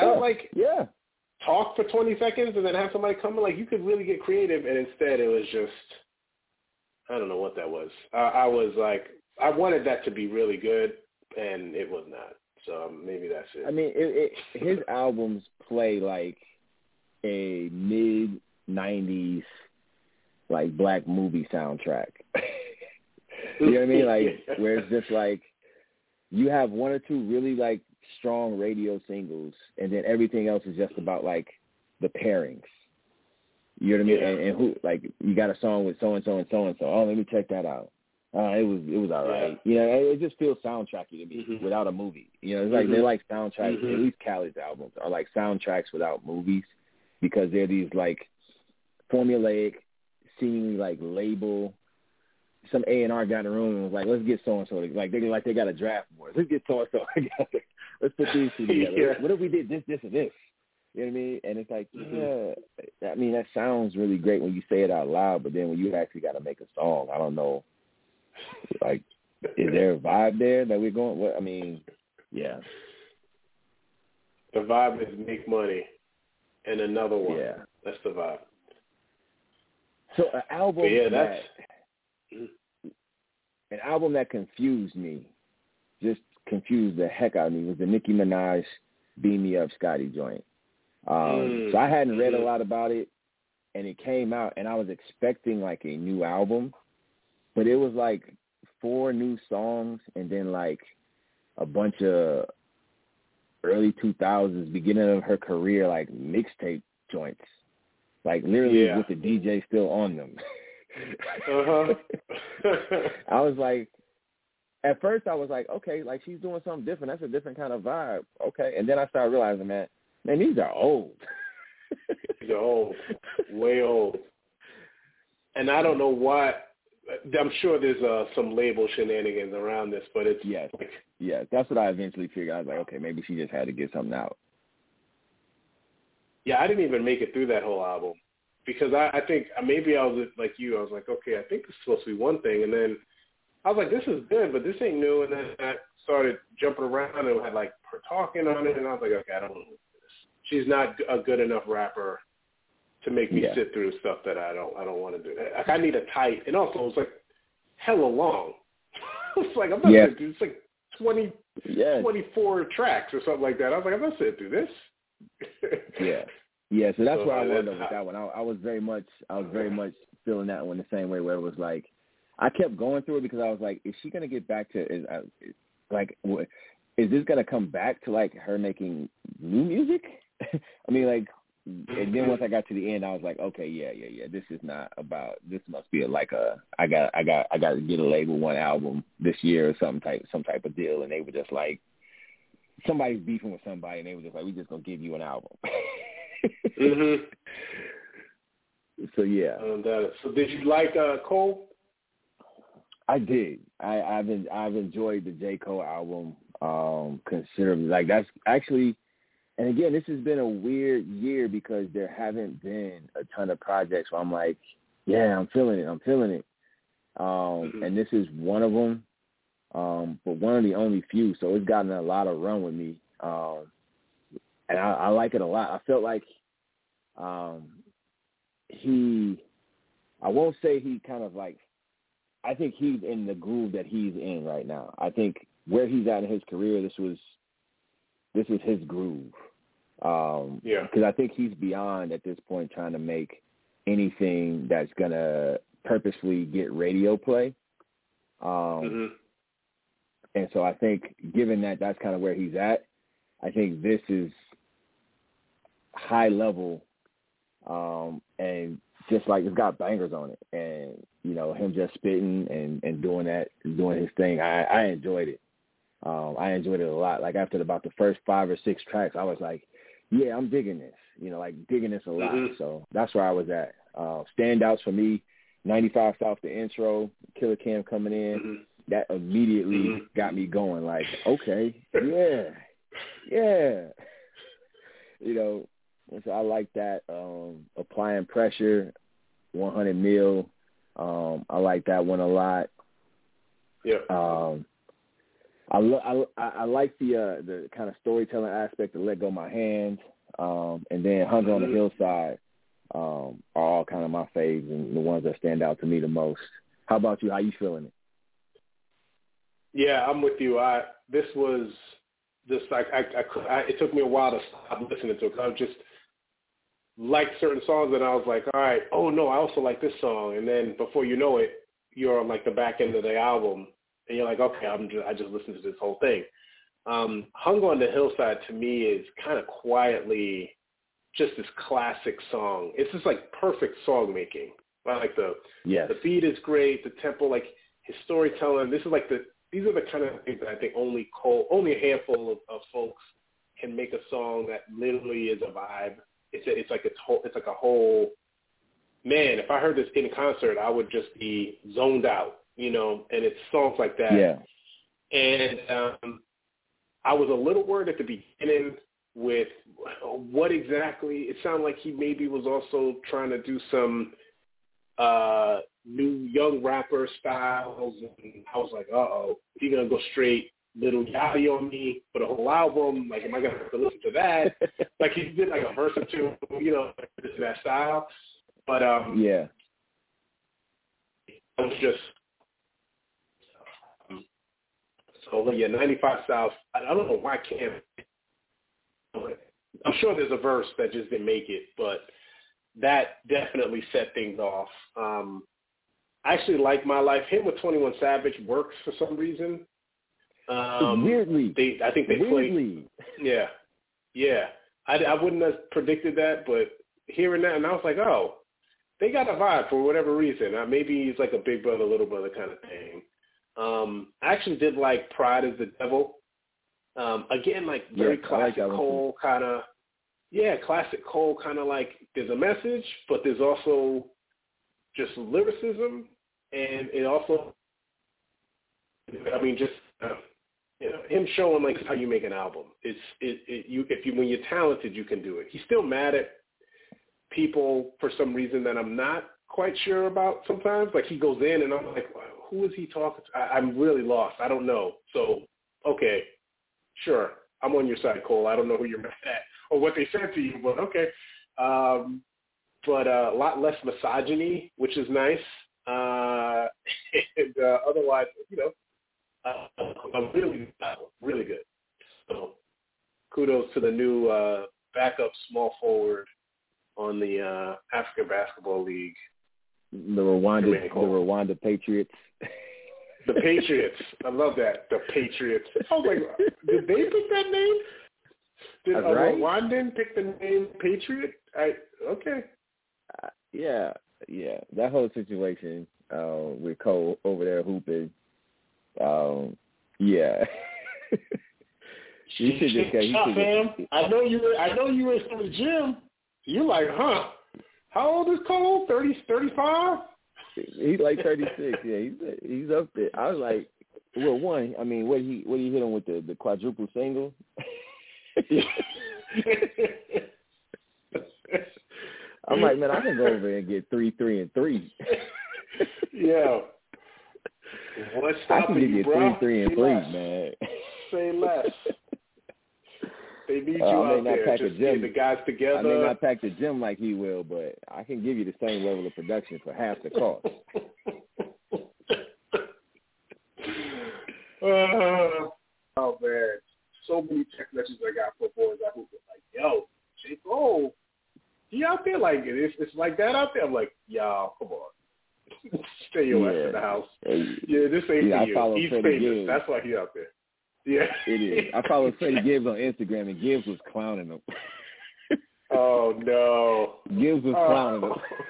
Talk for 20 seconds and then have somebody come in. Like you could really get creative, and instead it was just, I don't know what that was. I was like, I wanted that to be really good, and it was not. So maybe that's it. I mean, his albums play like a mid-90s like black movie soundtrack. You know what I mean? Like where it's just like you have 1 or 2 really like strong radio singles, and then everything else is just about like the pairings. You know what I mean? And who like you got a song with so and so and so and so. Oh, let me check that out. It was all right. It just feels soundtracky to me without a movie. It's like they're like soundtracks. At least Khaled's albums are like soundtracks without movies because they're these like formulaic, seemingly like label. Some A&R got in the room and was like, let's get so-and-so. Like they got a draft board. Let's get so-and-so together. Let's put these 2 together. What if we did this, and this? You know what I mean? And it's like, I mean, that sounds really great when you say it out loud, but then when you actually got to make a song, I don't know. Like, is there a vibe there that we're going? What I mean, yeah. The vibe is make money, and another one. Yeah, that's the vibe. So an album that confused me, just confused the heck out of me, was the Nicki Minaj "Beam Me Up, Scotty" joint. So I hadn't read a lot about it, and it came out, and I was expecting like a new album, but it was like 4 new songs, and then like a bunch of early 2000s, beginning of her career, like mixtape joints, like literally with the DJ still on them. I was like, at first I was like, okay, like she's doing something different. That's a different kind of vibe. Okay. And then I started realizing, man, these are old. These are old, way old. And I don't know why. I'm sure there's some label shenanigans around this, but it's that's what I eventually figured. I was like, okay, maybe she just had to get something out. Yeah, I didn't even make it through that whole album. Because I think maybe I was like you. I was like, okay, I think this is supposed to be one thing. And then I was like, this is good, but this ain't new. And then I started jumping around and had like her talking on it. And I was like, okay, I don't want to do this. She's not a good enough rapper to make me sit through stuff that I don't want to do. Like, I need a tight. And also, it's like hella long. It's like, I'm not sitting through. It's like 24 tracks or something like that. I was like, I'm not sitting through this. Yeah. So that's where I wound up with that one. I was very much feeling that one the same way, where it was like I kept going through it because I was like, is she gonna get back to is this gonna come back to like her making new music? I mean, like, and then once I got to the end, I was like, okay, yeah. This is not about. This must be I got to get a label, one album this year or some type of deal. And they were just like, somebody's beefing with somebody, and they were just like, we just gonna give you an album. So yeah. So did you like Cole? I did. I've enjoyed the J. Cole album considerably. Like that's actually. And again, this has been a weird year because there haven't been a ton of projects where I'm like, yeah, I'm feeling it. And this is one of them, but one of the only few. So it's gotten a lot of run with me. And I like it a lot. I felt like I won't say he kind of like, I think he's in the groove that he's in right now. I think where he's at in his career, this was his groove. Because I think he's beyond at this point trying to make anything that's going to purposely get radio play. And so I think given that that's kind of where he's at, I think this is high level and just like it's got bangers on it. And, you know, him just spitting and doing his thing, I enjoyed it. I enjoyed it a lot. Like after about the first 5 or 6 tracks, I was like, yeah, I'm digging this, you know, like digging this a lot. So that's where I was at. Standouts for me, 95 South, the intro, Killer Cam coming in, that immediately got me going like, okay, yeah. You know, and so I like that. Applying Pressure, 100 Mil. I like that one a lot. Yeah. I like the kind of storytelling aspect of Let Go My Hands, and then Hunger on the Hillside are all kind of my faves and the ones that stand out to me the most. How about you? How you feeling it? Yeah, I'm with you. This was just like it took me a while to stop listening to it because I just liked certain songs and I was like, all right, oh no, I also like this song, and then before you know it, you're on like the back end of the album. And you're like, okay, I just listened to this whole thing. Hung on the Hillside to me is kind of quietly just this classic song. It's just like perfect song making. Like the beat is great, the tempo, like his storytelling. These are the kind of things that I think only a handful of folks can make a song that literally is a vibe. It's like a whole. Man, if I heard this in concert, I would just be zoned out. You know, and it's songs like that. Yeah. And I was a little worried at the beginning with what exactly. It sounded like he maybe was also trying to do some new young rapper styles. And I was like, uh-oh, he's going to go straight Little Yachty on me for the whole album. Like, am I going to have to listen to that? Like, he did like a verse or two, you know, that style. But yeah. I was just. So, yeah, 95 South, I don't know why I can't. I'm sure there's a verse that just didn't make it, but that definitely set things off. I actually like My Life. Him with 21 Savage works for some reason. Weirdly. I think they played. Yeah. I wouldn't have predicted that, but hearing that, and I was like, oh, they got a vibe for whatever reason. Maybe he's like a big brother, little brother kind of thing. I actually did like Pride is the Devil. Again, like very classic Cole kind of. Yeah, classic Cole kind of like there's a message, but there's also just lyricism, and it also, I mean, just you know, him showing like how you make an album. When you're talented, you can do it. He's still mad at people for some reason that I'm not quite sure about sometimes. Like he goes in and I'm like, who is he talking to? I'm really lost. I don't know. So, okay, sure. I'm on your side, Cole. I don't know who you're mad at or what they said to you, but okay. But a lot less misogyny, which is nice. And otherwise, you know, really good. So kudos to the new backup small forward on the African Basketball League. The Rwanda Patriots. The Patriots. I love that. The Patriots. I was like, did they pick that name? Did a Rwandan pick the name Patriot? Okay. Yeah. That whole situation with Cole over there hooping. Yeah. You should just I know you were in the gym. You like, huh? How old is Cole? 35? He's like 36. Yeah, he's up there. I was like, well, one. I mean, what he hit him with the quadruple single? I'm like, man, I can go over and get 3, 3, and 3. Yeah. What's stopping you, get bro? 3, 3, and 3, man. Say less. They need you out there. Just get the guys together. I may not pack the gym like he will, but I can give you the same level of production for half the cost. Oh, man. So many text messages I got for boys I hoop with. Like, yo, J. Cole, he out there like it. It's like that out there. I'm like, y'all, come on. Stay your ass in the house. Yeah, this ain't for you. He's famous. Gibbs. That's why he's out there. Yeah. It is. I followed Freddie Gibbs on Instagram, and Gibbs was clowning him. Oh, no. Gibbs was clowning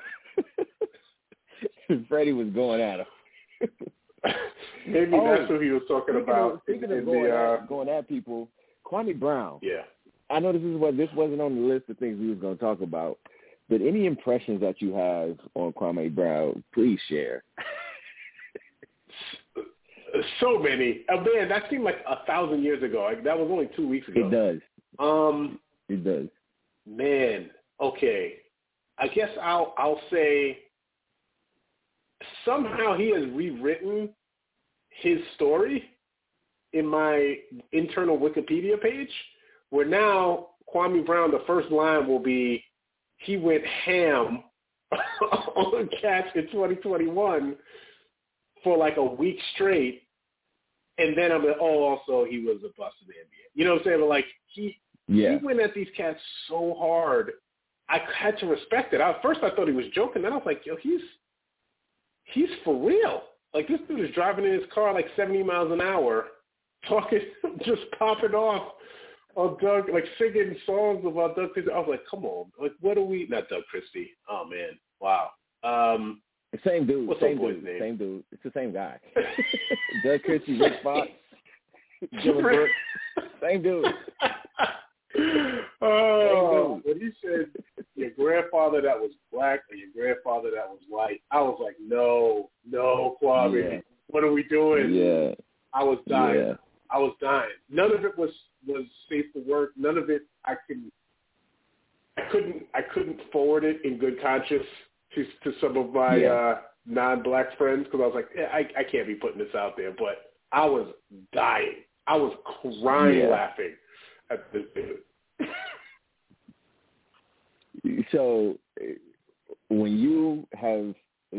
him. Freddie was going at him. Maybe that's what he was talking about. Speaking of going at people, Kwame Brown. Yeah. I know this wasn't on the list of things we was going to talk about, but any impressions that you have on Kwame Brown, please share. So many. Man, that seemed like 1,000 years ago. That was only 2 weeks ago. It does. It does. Man, okay. I guess I'll say somehow he has rewritten his story in my internal Wikipedia page, where now Kwame Brown, the first line will be, he went ham on Cats in 2021 for like a week straight, and then I'm like, also he was a bust in the NBA. You know what I'm saying? But like he went at these Cats so hard, I had to respect it. At first I thought he was joking, then I was like, yo, he's for real. Like this dude is driving in his car like 70 miles an hour, talking, just popping off on Doug, like singing songs about Doug Christie. I was like, come on, like what are we? Not Doug Christie. Oh man, wow. Same dude. What's same boy's dude. name? Same dude. It's the same guy. Doug Christie, Rick Fox, Dylan Brooks. Same dude. Oh, when he said your grandfather that was black or your grandfather that was white, I was like, no, Kwame, yeah. What are we doing? Yeah. I was dying. Yeah. I was dying. None of it was safe for work. None of it I couldn't forward it in good conscience to some of my non-black friends because I was like, I can't be putting this out there. But I was dying. I was crying laughing at this dude. So when you have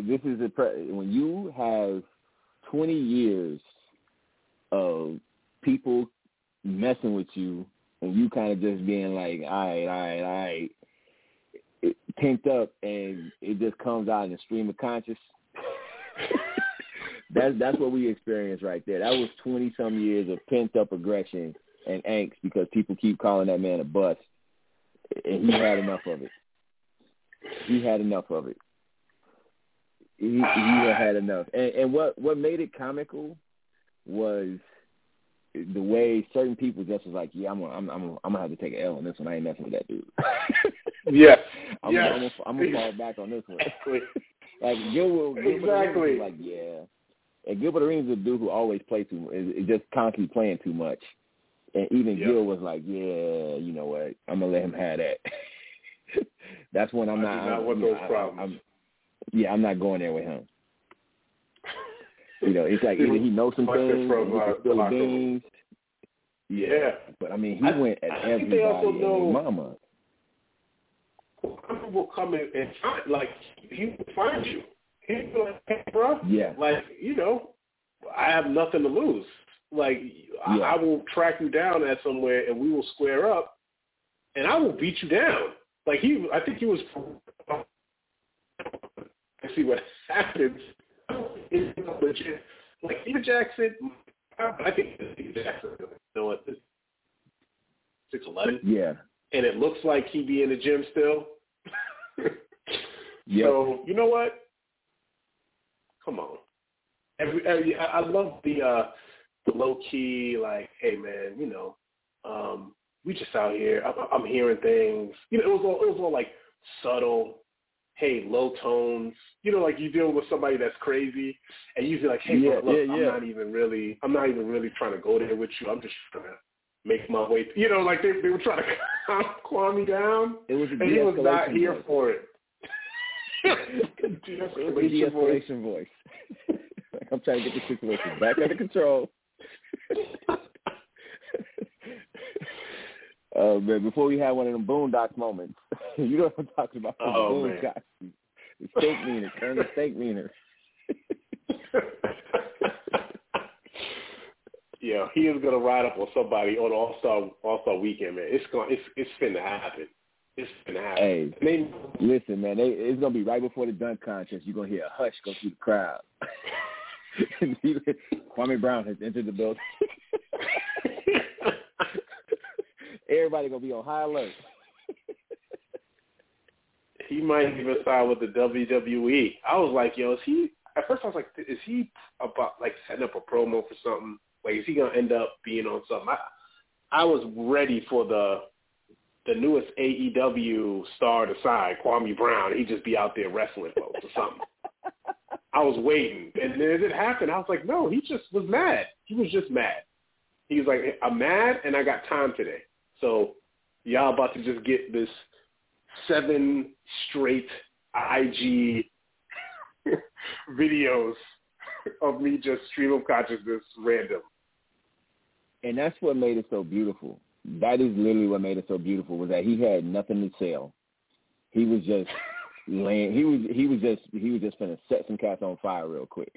20 years of people messing with you and you kind of just being like, all right, it pent up and it just comes out in a stream of conscious. That's what we experienced right there. That was 20-some years of pent-up aggression and angst because people keep calling that man a bust. And he had enough of it. He had enough. And what made it comical was the way certain people just was like, I'm gonna have to take an L on this one. I ain't messing with that dude. Yeah. I'm gonna fall back on this one. Like Gilbert exactly. was like, yeah. And Gilbert Arenas is a dude who always plays is just constantly playing too much. And even Gil was like, yeah, you know what? I'm gonna let him have that. That's when I'm not going there with him. You know, it's like either he knows some things or he can spill the beans. Yeah. But I mean, he went at everybody and his mama. People will come in and find, like, he will find you. He'll be like, hey, bro, like, you know, I have nothing to lose. Like, I will track you down at somewhere and we will square up. and I will beat you down. Like I think he was. See what happens. It's legit. Like Steven Jackson, I think Steven Jackson. You know what? 6'11". Yeah. And it looks like he be in the gym still. Yep. So you know what? Come on. I love the low key, like, hey man, you know, we just out here. I'm hearing things. You know, it was all like subtle. Hey, low tones. You know, like you deal with somebody that's crazy, and you feel like, hey, look, I'm not even really trying to go there with you. I'm just trying to make my way. You know, like they were trying to calm me down, and he was not here for it. It was de-escalation voice. Like, I'm trying to get the situation back under control. Man, before we have one of them Boondocks moments, you know what I'm talking about? Boondocks. The steak meaner, turn the steak meaner. Yeah, he is gonna ride up on somebody on All-Star weekend, man. It's finna happen. It's finna happen. Hey, listen, man, it's gonna be right before the dunk contest. You're gonna hear a hush go through the crowd. Kwame Brown has entered the building. Everybody gonna be on high alert. He might even sign with the WWE. I was like, yo, at first I was like, is he about like setting up a promo for something? Like, is he gonna end up being on something? I was ready for the newest AEW star to sign, Kwame Brown. He'd just be out there wrestling folks or something. I was waiting, and then it happened. I was like, no, he just was mad. He was just mad. He was like, I'm mad, and I got time today. So y'all about to just get this 7 straight IG videos of me just stream of consciousness random. And that's what made it so beautiful. That is literally what made it so beautiful, was that he had nothing to sell. He was just laying. He was just gonna set some cats on fire real quick.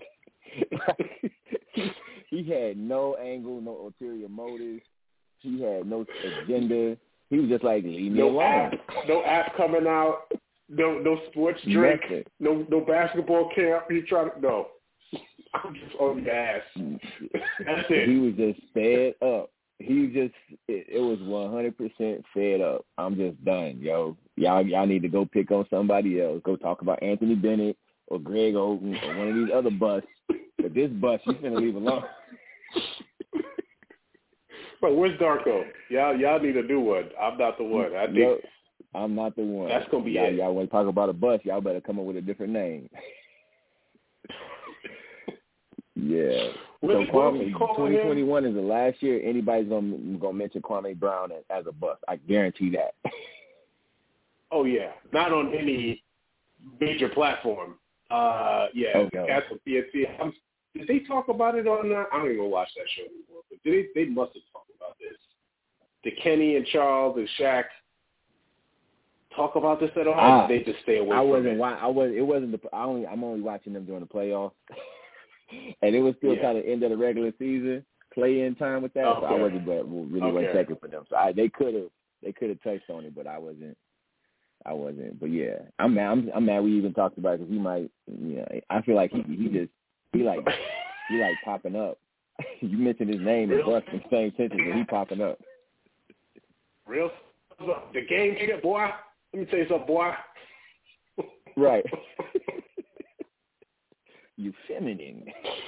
He had no angle, no ulterior motives. He had no agenda. He was just like, leave me alone. No app coming out. No sports drink. Nothing. No basketball camp. He tried to, no. I'm just on the ass. That's it. He was just fed up. It was 100% fed up. I'm just done, yo. Y'all need to go pick on somebody else. Go talk about Anthony Bennett or Greg Oden or one of these other busts. But this bust, you finna leave alone. But where's Darko? Y'all need to do one. I'm not the one. I think I'm not the one. That's gonna be it. Y'all want to talk about a bust? Y'all better come up with a different name. Yeah. So Kwame, 2021 is the last year anybody's gonna mention Kwame Brown as a bust. I guarantee that. Oh yeah, not on any major platform. Yeah, okay. That's what PNC. Did they talk about it on? I don't even watch that show anymore. But they must have talked about this. Did Kenny and Charles and Shaq talk about this at all? Or did they just stay away from it? I'm only watching them during the playoffs, and it was still kind of end of the regular season, play-in time with that. Okay. So I wasn't really checking for them. So they could have touched on it, but I wasn't. But yeah, I'm mad. We even talked about it because he might. I feel like he like popping up. You mentioned his name and bust in the same sentence, and he popping up. Real, the game nigga, boy. Let me tell you something, boy. Right. You feminine.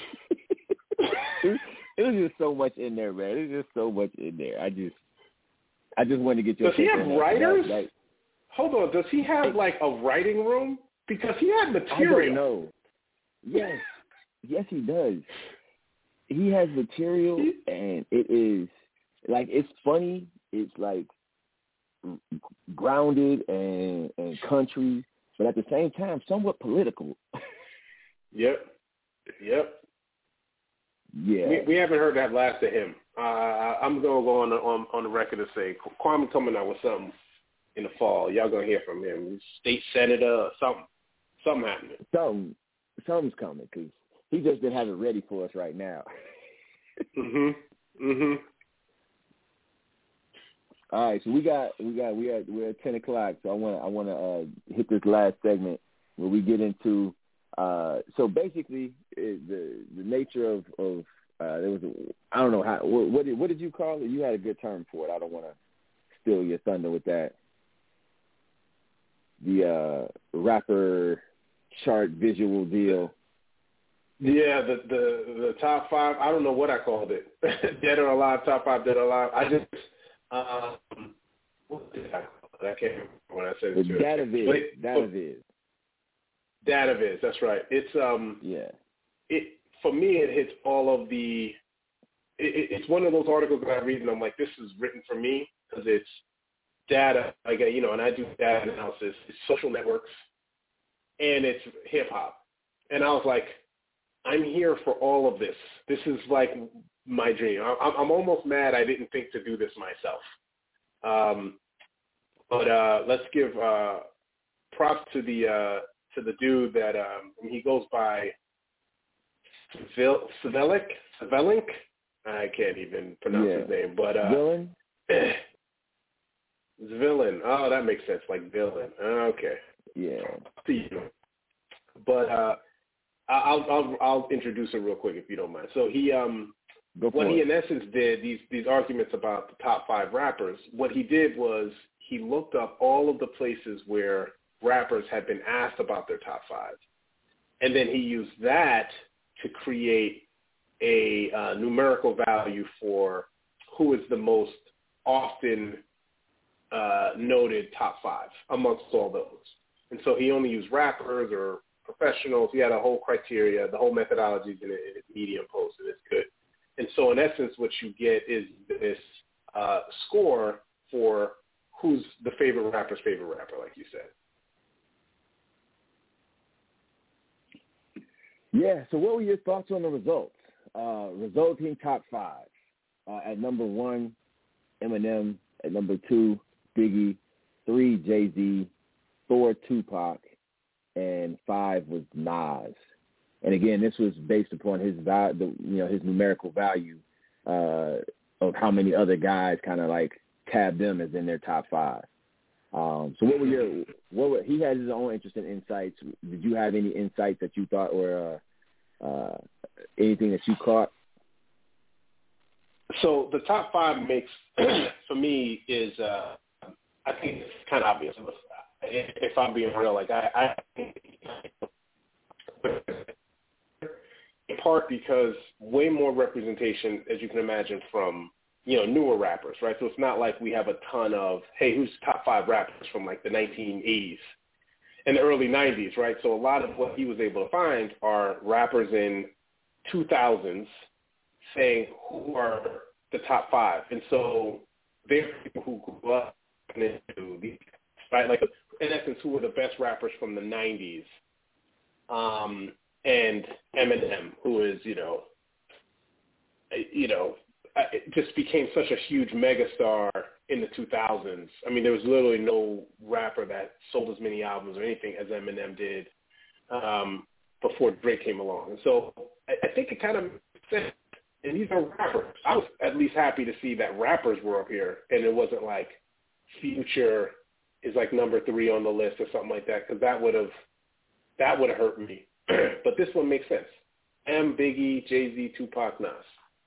It was just so much in there, man. There's just so much in there. I just wanted to get your. Does he have writers? Hold on. Does he have like a writing room? Because he had material. I don't know. Yes, he does. He has material, and it is like, it's funny. It's like grounded and country, but at the same time, somewhat political. Yep. Yeah. We haven't heard that last of him. I'm gonna go on the record and say Kwame coming out with something in the fall. Y'all gonna hear from him. State senator or something happening. Something's coming because he just didn't have it ready for us right now. All right, so we're at 10 o'clock. So I want to hit this last segment where we get into. So basically, the nature of there was I don't know how what did you call it? You had a good term for it. I don't want to steal your thunder with that. The rapper chart visual deal. Yeah, the top five. I don't know what I called it. Dead or alive, top five, dead or alive. I just what did I call it? I can't remember when I said it. Dataviz. Dataviz. That's right. It's It for me, it hits all of the. It's one of those articles that I read and I'm like, this is written for me because it's data. Like and I do data analysis. It's social networks, and it's hip hop, and I was like, I'm here for all of this. This is like my dream. I'm almost mad I didn't think to do this myself. But let's give props to the dude that he goes by Svelink. I can't even pronounce his name, but Zvillin. Oh, that makes sense. Like villain. Okay. Yeah. But I'll introduce him real quick if you don't mind. So he in essence did these arguments about the top five rappers. What he did was he looked up all of the places where rappers had been asked about their top five, and then he used that to create a numerical value for who is the most often noted top five amongst all those. And so he only used rappers or professionals. He had a whole criteria, the whole methodology in his Medium post, and it's good. And so in essence, what you get is this score for who's the favorite rapper, like you said. Yeah, so what were your thoughts on the results? Resulting top five. At number 1, Eminem. At number 2, Biggie. 3, Jay-Z. 4, Tupac. And 5 was Nas. And again, this was based upon his his numerical value of how many other guys kind of like tabbed them as in their top 5. So he had his own interesting insights. Did you have any insights that you thought were anything that you caught? So the top 5 makes, for me, is I think it's kind of obvious. If I'm being real, like I in part because way more representation, as you can imagine, from newer rappers, right? So it's not like we have a ton of, hey, who's top 5 rappers from like the 1980s and the early 90s, right? So a lot of what he was able to find are rappers in 2000s saying who are the top 5, and so they're people who grew up into these, right? Like in essence, who were the best rappers from the 90s, and Eminem, who is it just became such a huge megastar in the 2000s. I mean, there was literally no rapper that sold as many albums or anything as Eminem did before Drake came along. And so I think it kind of makes sense. And these are rappers. I was at least happy to see that rappers were up here, and it wasn't like Future is like number 3 on the list or something like that, because that would have hurt me. But this one makes sense. Biggie, Jay-Z, Tupac, Nas.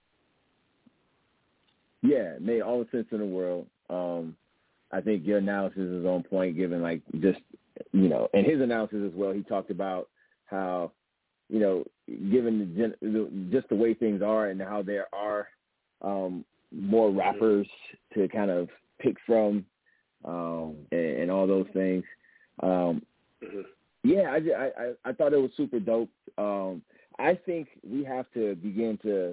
Yeah, it made all the sense in the world. I think your analysis is on point, given like just, and his analysis as well. He talked about how, given just the way things are and how there are more rappers to kind of pick from and all those things. Yeah, I thought it was super dope. I think we have to begin to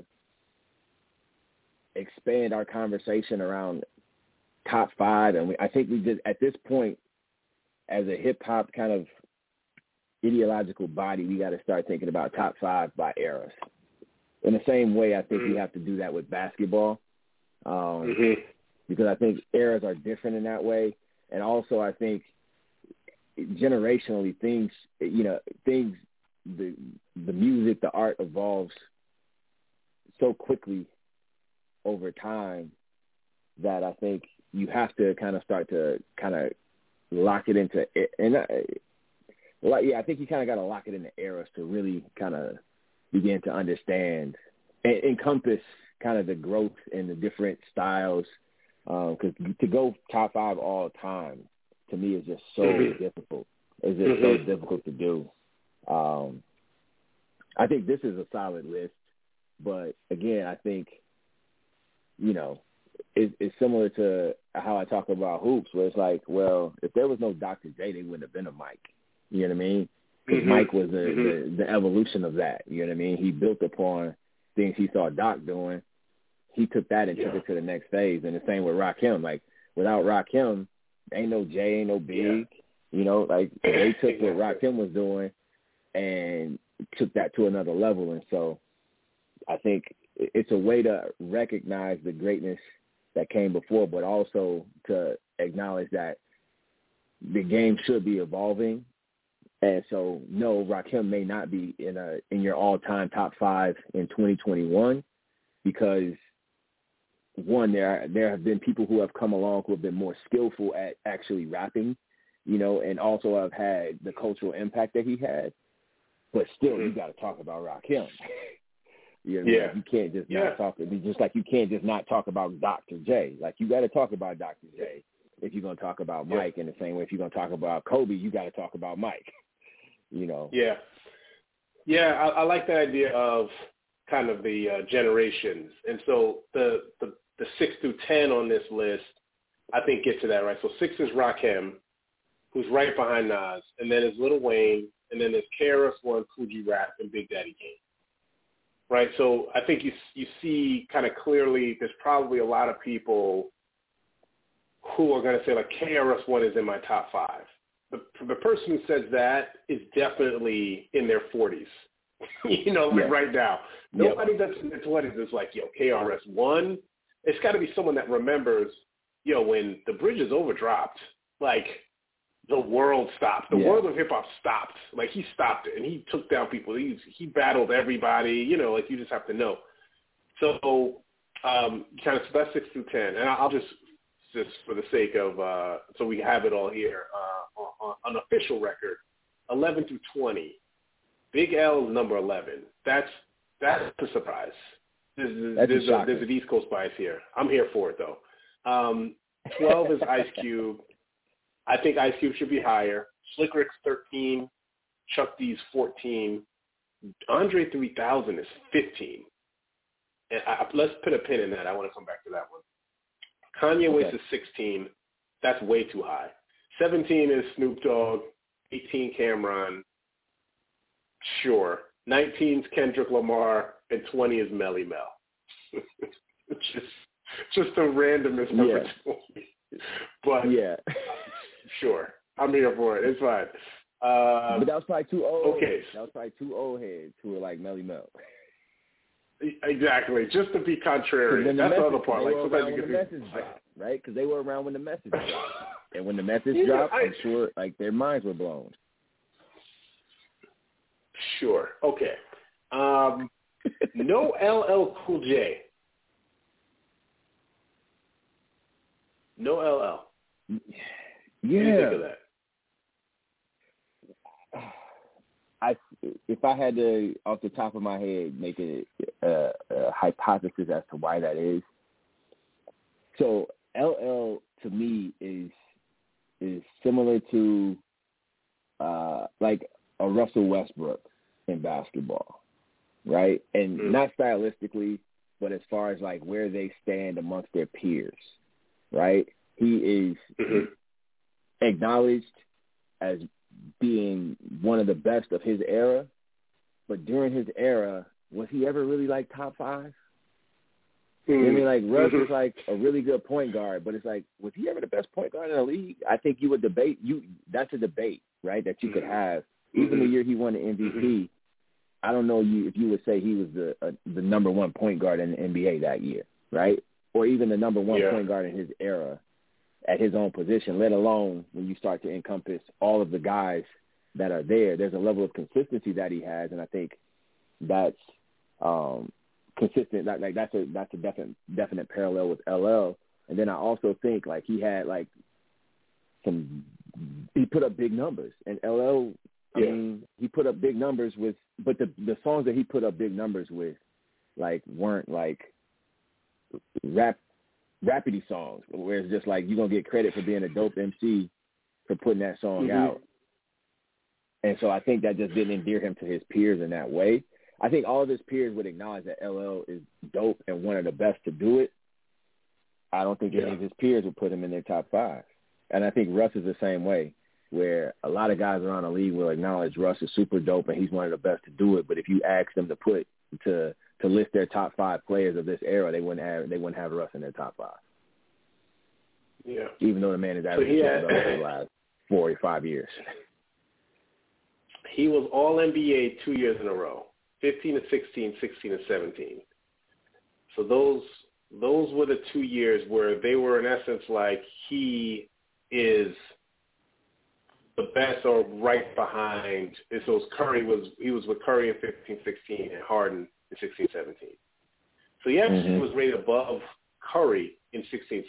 expand our conversation around top 5, and I think we just at this point, as a hip hop kind of ideological body, we got to start thinking about top 5 by eras. In the same way, I think we have to do that with basketball, because I think eras are different in that way, and also I think generationally things, the music, the art evolves so quickly over time that I think, you have to kind of start to kind of lock it into it. And I think you kind of got to lock it into eras to really kind of begin to understand and encompass kind of the growth in the different styles. Because to go top 5 all time, to me, is just so difficult. It's just so difficult to do. I think this is a solid list. But, again, I think, you know, it's similar to how I talk about hoops, where it's like, well, if there was no Dr. J, they wouldn't have been a Mike. You know what I mean? Because Mike was the evolution of that. You know what I mean? He built upon things he saw Doc doing. He took that and took it to the next phase. And the same with Rakim. Like, without Rakim, ain't no J, ain't no Big. You know, like, they took what Rakim was doing and took that to another level. And so I think it's a way to recognize the greatness that came before, but also to acknowledge that the game should be evolving. And so, no, Rakim may not be in your all-time top 5 in 2021 because, one, there have been people who have come along who have been more skillful at actually rapping, you know, and also have had the cultural impact that he had. But still, you got to talk about Rakim. You know, you can't just not talk. Just like you can't just not talk about Dr. J. Like, you got to talk about Dr. J if you're going to talk about Mike. In the same way, if you're going to talk about Kobe, you got to talk about Mike. You know. Yeah. I like the idea of kind of the generations, and so the 6 through 10 on this list, I think, get to that right. So 6 is Rakim, who's right behind Nas, and then there's Lil Wayne, and then there's KRS-One, Kool G Rap, and Big Daddy Kane. Right, so I think you see kind of clearly there's probably a lot of people who are going to say, like, KRS-One is in my top 5. The person who says that is definitely in their 40s, you know, like right now. Nobody that's in their 20s is like, yo, KRS-One. It's got to be someone that remembers, yo, when the Bridges overdropped, like, the world stopped. The world of hip-hop stopped. Like, he stopped it, and he took down people. He battled everybody. You know, like, you just have to know. So kind of that's 6 through 10. And I'll just for the sake of so we have it all here, on official record, 11 through 20. Big L is number 11. That's a surprise. There's an East Coast bias here. I'm here for it, though. 12 is Ice Cube. I think Ice Cube should be higher. Slick Rick's 13. Chuck D's 14. Andre 3000 is 15. And let's put a pin in that. I want to come back to that one. Kanye West is 16. That's way too high. 17 is Snoop Dogg. 18 Cameron. Sure. 19 is Kendrick Lamar. And 20 is Melly Mel. just a randomness number 20. But sure, I'm here for it. It's fine. But that was probably too old. Okay. That was probably too old heads who were like Melly Mel. Exactly, just to be contrary. That's the other part. Like, sometimes you can message dropped, right? Because they were around when the message dropped. And when the message dropped, I'm sure, like, their minds were blown. Sure. Okay. No LL Cool J. No LL. Yeah. What do you think of that? If I had to, off the top of my head, make a hypothesis as to why that is. So LL to me is similar to like a Russell Westbrook in basketball, right? And not stylistically, but as far as like where they stand amongst their peers, right? He is acknowledged as being one of the best of his era, but during his era, was he ever really like top 5? You know what I mean? Like, Russ is like a really good point guard, but it's like, was he ever the best point guard in the league? I think you would debate. That's a debate, right, that you could have. Even the year he won the MVP, I don't know if you would say he was the number 1 point guard in the NBA that year, right? Or even the number 1 point guard in his era at his own position, let alone when you start to encompass all of the guys that are there. There's a level of consistency that he has, and I think that's consistent. Like that's a definite parallel with LL. And then I also think like he had like he put up big numbers, and LL. I mean, he put up big numbers but the songs that he put up big numbers with, like, weren't like rapidy songs, where it's just like you're gonna get credit for being a dope MC for putting that song out. And so I think that just didn't endear him to his peers in that way. I think all of his peers would acknowledge that LL is dope and one of the best to do it. I don't think any of his peers would put him in their top 5. And I think Russ is the same way, where a lot of guys around the league will acknowledge Russ is super dope and he's one of the best to do it. But if you ask them to list their top 5 players of this era, they wouldn't have Russ in their top 5. Yeah. Even though the man is averaging for the last 4 or 5 years. He was all NBA 2 years in a row, 15 to 16, 16 to 17. So those were the 2 years where they were in essence like he is the best or right behind. So he was with Curry in 15-16 and Harden in 16-17. So he actually was rated above Curry in 16-17.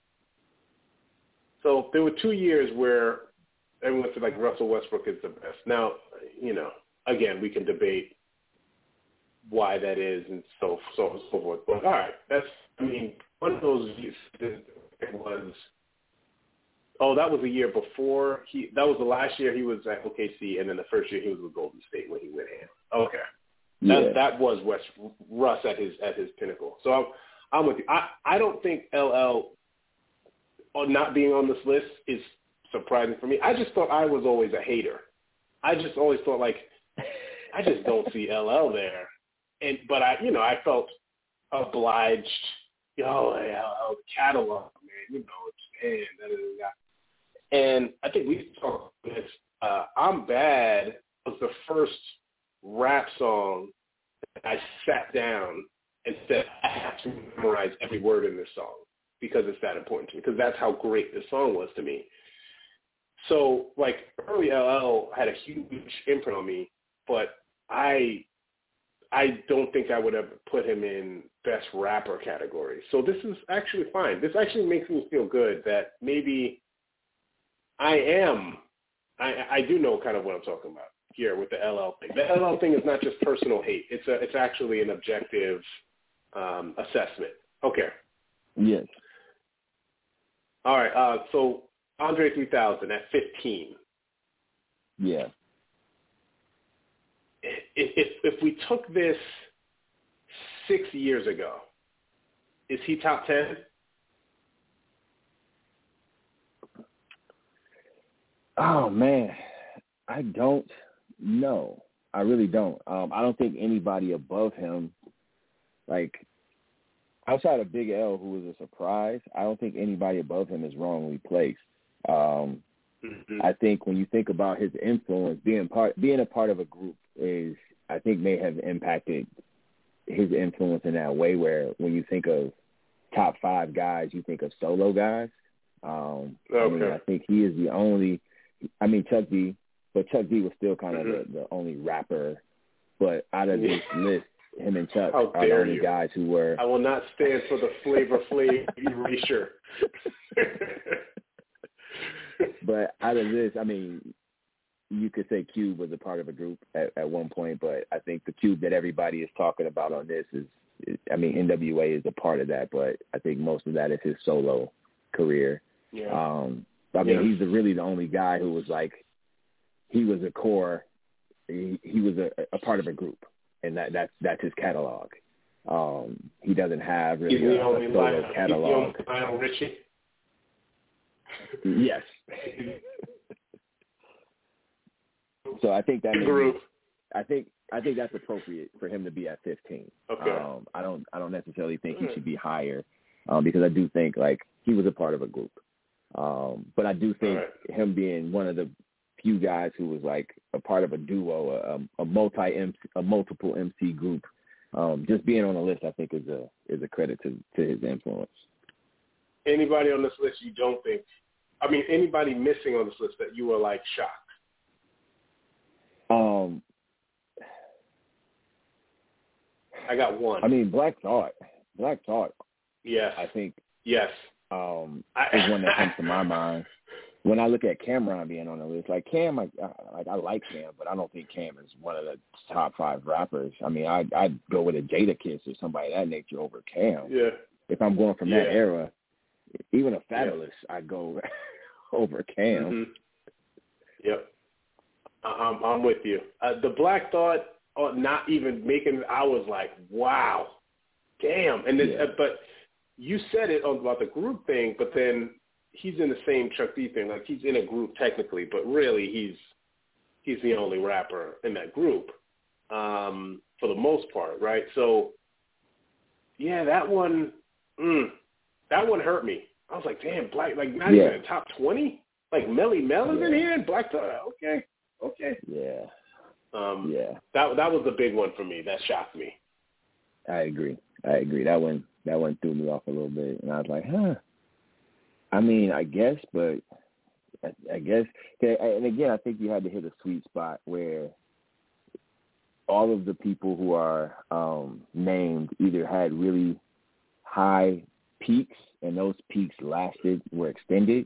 So there were 2 years where everyone said like Russell Westbrook is the best. Now, again, we can debate why that is and so forth. But all right, one of those years was. Oh, that was the year before that was the last year he was at OKC, and then the first year he was with Golden State when he went in. Okay. Yeah. That was Russ at his pinnacle. So I'm with you. I don't think LL not being on this list is surprising for me. I just thought I was always a hater. I just always thought like I just don't see LL there. But I felt obliged. LL catalog, man. It's and I think we talked about this. I'm Bad was the first rap song that I sat down and said, I have to memorize every word in this song because it's that important to me, because that's how great this song was to me. So, like, early LL had a huge imprint on me, but I don't think I would have put him in best rapper category. So this is actually fine. This actually makes me feel good that maybe I do know kind of what I'm talking about here with the LL thing. The LL thing is not just personal hate. It's actually an objective assessment. Okay. Yes. All right. So Andre 3000 at 15. Yeah. If we took this 6 years ago, is he top 10? Oh, man, I don't know. I really don't. I don't think anybody above him, like, outside of Big L, who was a surprise, I don't think anybody above him is wrongly placed. I think when you think about his influence, being a part of a group I think may have impacted his influence in that way, where when you think of top 5 guys, you think of solo guys. Okay. I think he is the only – Chuck D, but Chuck D was still kind of the only rapper. But out of this list, him and Chuck are the only guys who were – I will not stand for the Flavor Flav erasure. But out of this, you could say Cube was a part of a group at one point, but I think the Cube that everybody is talking about on this is NWA is a part of that, but I think most of that is his solo career. Yeah. He's really the only guy who was like, he was a core, he was a part of a group, and that's his catalog. He doesn't have really a solo catalog. He's the only Lionel Richie? Yes. So I think that I think that's appropriate for him to be at 15. Okay. I don't necessarily think he should be higher, because I do think like he was a part of a group. But I do think him being one of the few guys who was like a part of a duo, a multiple MC group, just being on the list, I think is a credit to his influence. Anybody on this list you don't think? Anybody missing on this list that you were like shocked? I got one. Black Thought. Yes. I think. Yes. is one that comes to my mind. When I look at Cameron being on the list, like Cam, I like Cam, but I don't think Cam is one of the top 5 rappers. I mean, I'd go with a Jadakiss or somebody of that nature over Cam. Yeah. If I'm going from that era, even a Fabulous, I'd go over Cam. Mm-hmm. Yep. I'm with you. The Black Thought, not even making, I was like, wow, damn. And but you said it about the group thing, but then he's in the same Chuck D thing. Like, he's in a group technically, but really he's the only rapper in that group for the most part, right? So, yeah, that one hurt me. I was like, damn, Black, like not even in top 20? Like Melly Mel is in here and Black Thought, okay. Yeah. That was the big one for me. That shocked me. I agree. That one threw me off a little bit, and I was like, huh. I mean, I guess, but I guess, and again, I think you had to hit a sweet spot where all of the people who are named either had really high peaks, and those peaks were extended,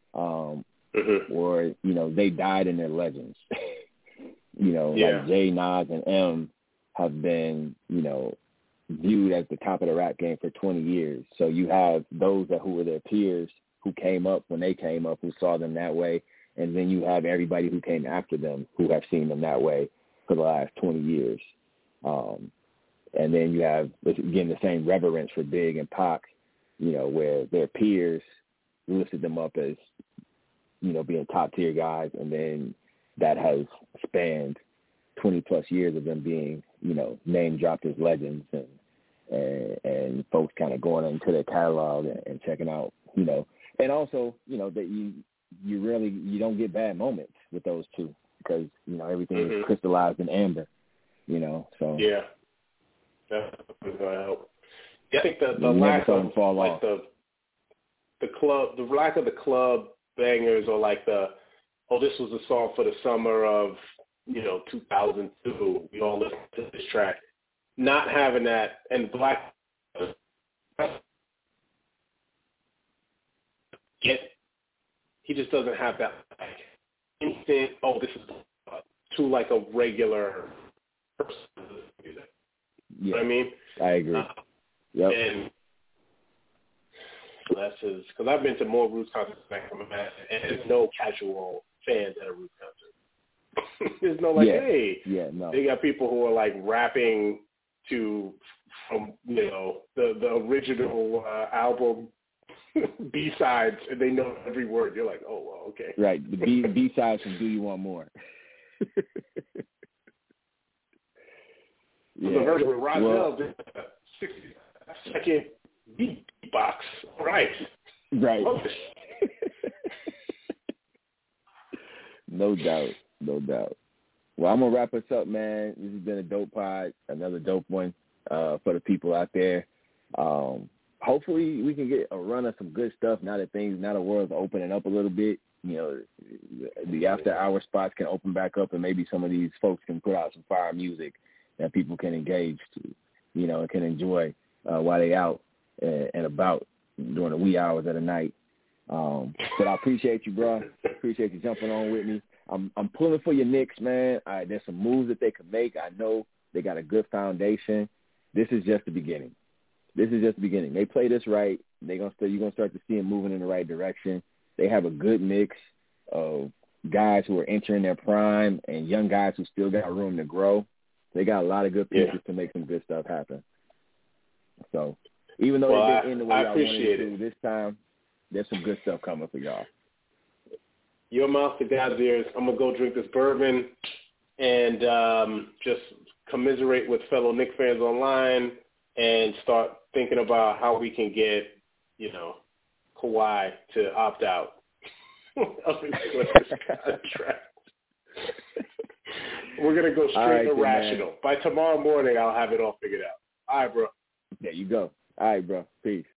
or, they died in their legends. Like Jay, Nas, and M have been, viewed as the top of the rap game for 20 years. So you have those who were their peers who came up when they came up, who saw them that way, and then you have everybody who came after them who have seen them that way for the last 20 years. And then you have, again, the same reverence for Big and Pac, where their peers lifted them up as, being top-tier guys, and then that has spanned 20-plus years of them being, name-dropped as legends, and folks kind of going into their catalog and checking out, and also, that you don't get bad moments with those two because, everything is crystallized in amber, so. Yeah. That's going to help. Yeah, I think the lack of, like, the club, the lack of the club bangers, or like this was a song for the summer of, 2002. We all listened to this track. Not having that, and Black, he just doesn't have that, like, instant, this is to like a regular person. You know what I mean? I agree. Yep. And so that's because I've been to more Roots concerts than I can imagine, and there's no casual fans at a Roots concert. There's no they got people who are like rapping from the original album B-sides, and they know every word. You're like, oh, well, okay. Right, the B-sides from Do You Want More? The version with Roswell did a 60-second beatbox. Right. No doubt. Well, I'm going to wrap us up, man. This has been a dope pod, another dope one for the people out there. Hopefully we can get a run of some good stuff now that the world's opening up a little bit. The after-hour spots can open back up, and maybe some of these folks can put out some fire music that people can engage to, and can enjoy while they out and about during the wee hours of the night. But I appreciate you, bro. Appreciate you jumping on with me. I'm pulling for your Knicks, man. There's some moves that they can make. I know they got a good foundation. This is just the beginning. They play this right. You're gonna start to see them moving in the right direction. They have a good mix of guys who are entering their prime and young guys who still got room to grow. They got a lot of good pieces to make some good stuff happen. So even though they didn't end the way I wanted it to this time, there's some good stuff coming for y'all. Your mouth to God's ears. I'm going to go drink this bourbon and just commiserate with fellow Knicks fans online and start thinking about how we can get, Kawhi to opt out of his contract. We're going to go straight irrational. Man. By tomorrow morning, I'll have it all figured out. All right, bro. There you go. All right, bro. Peace.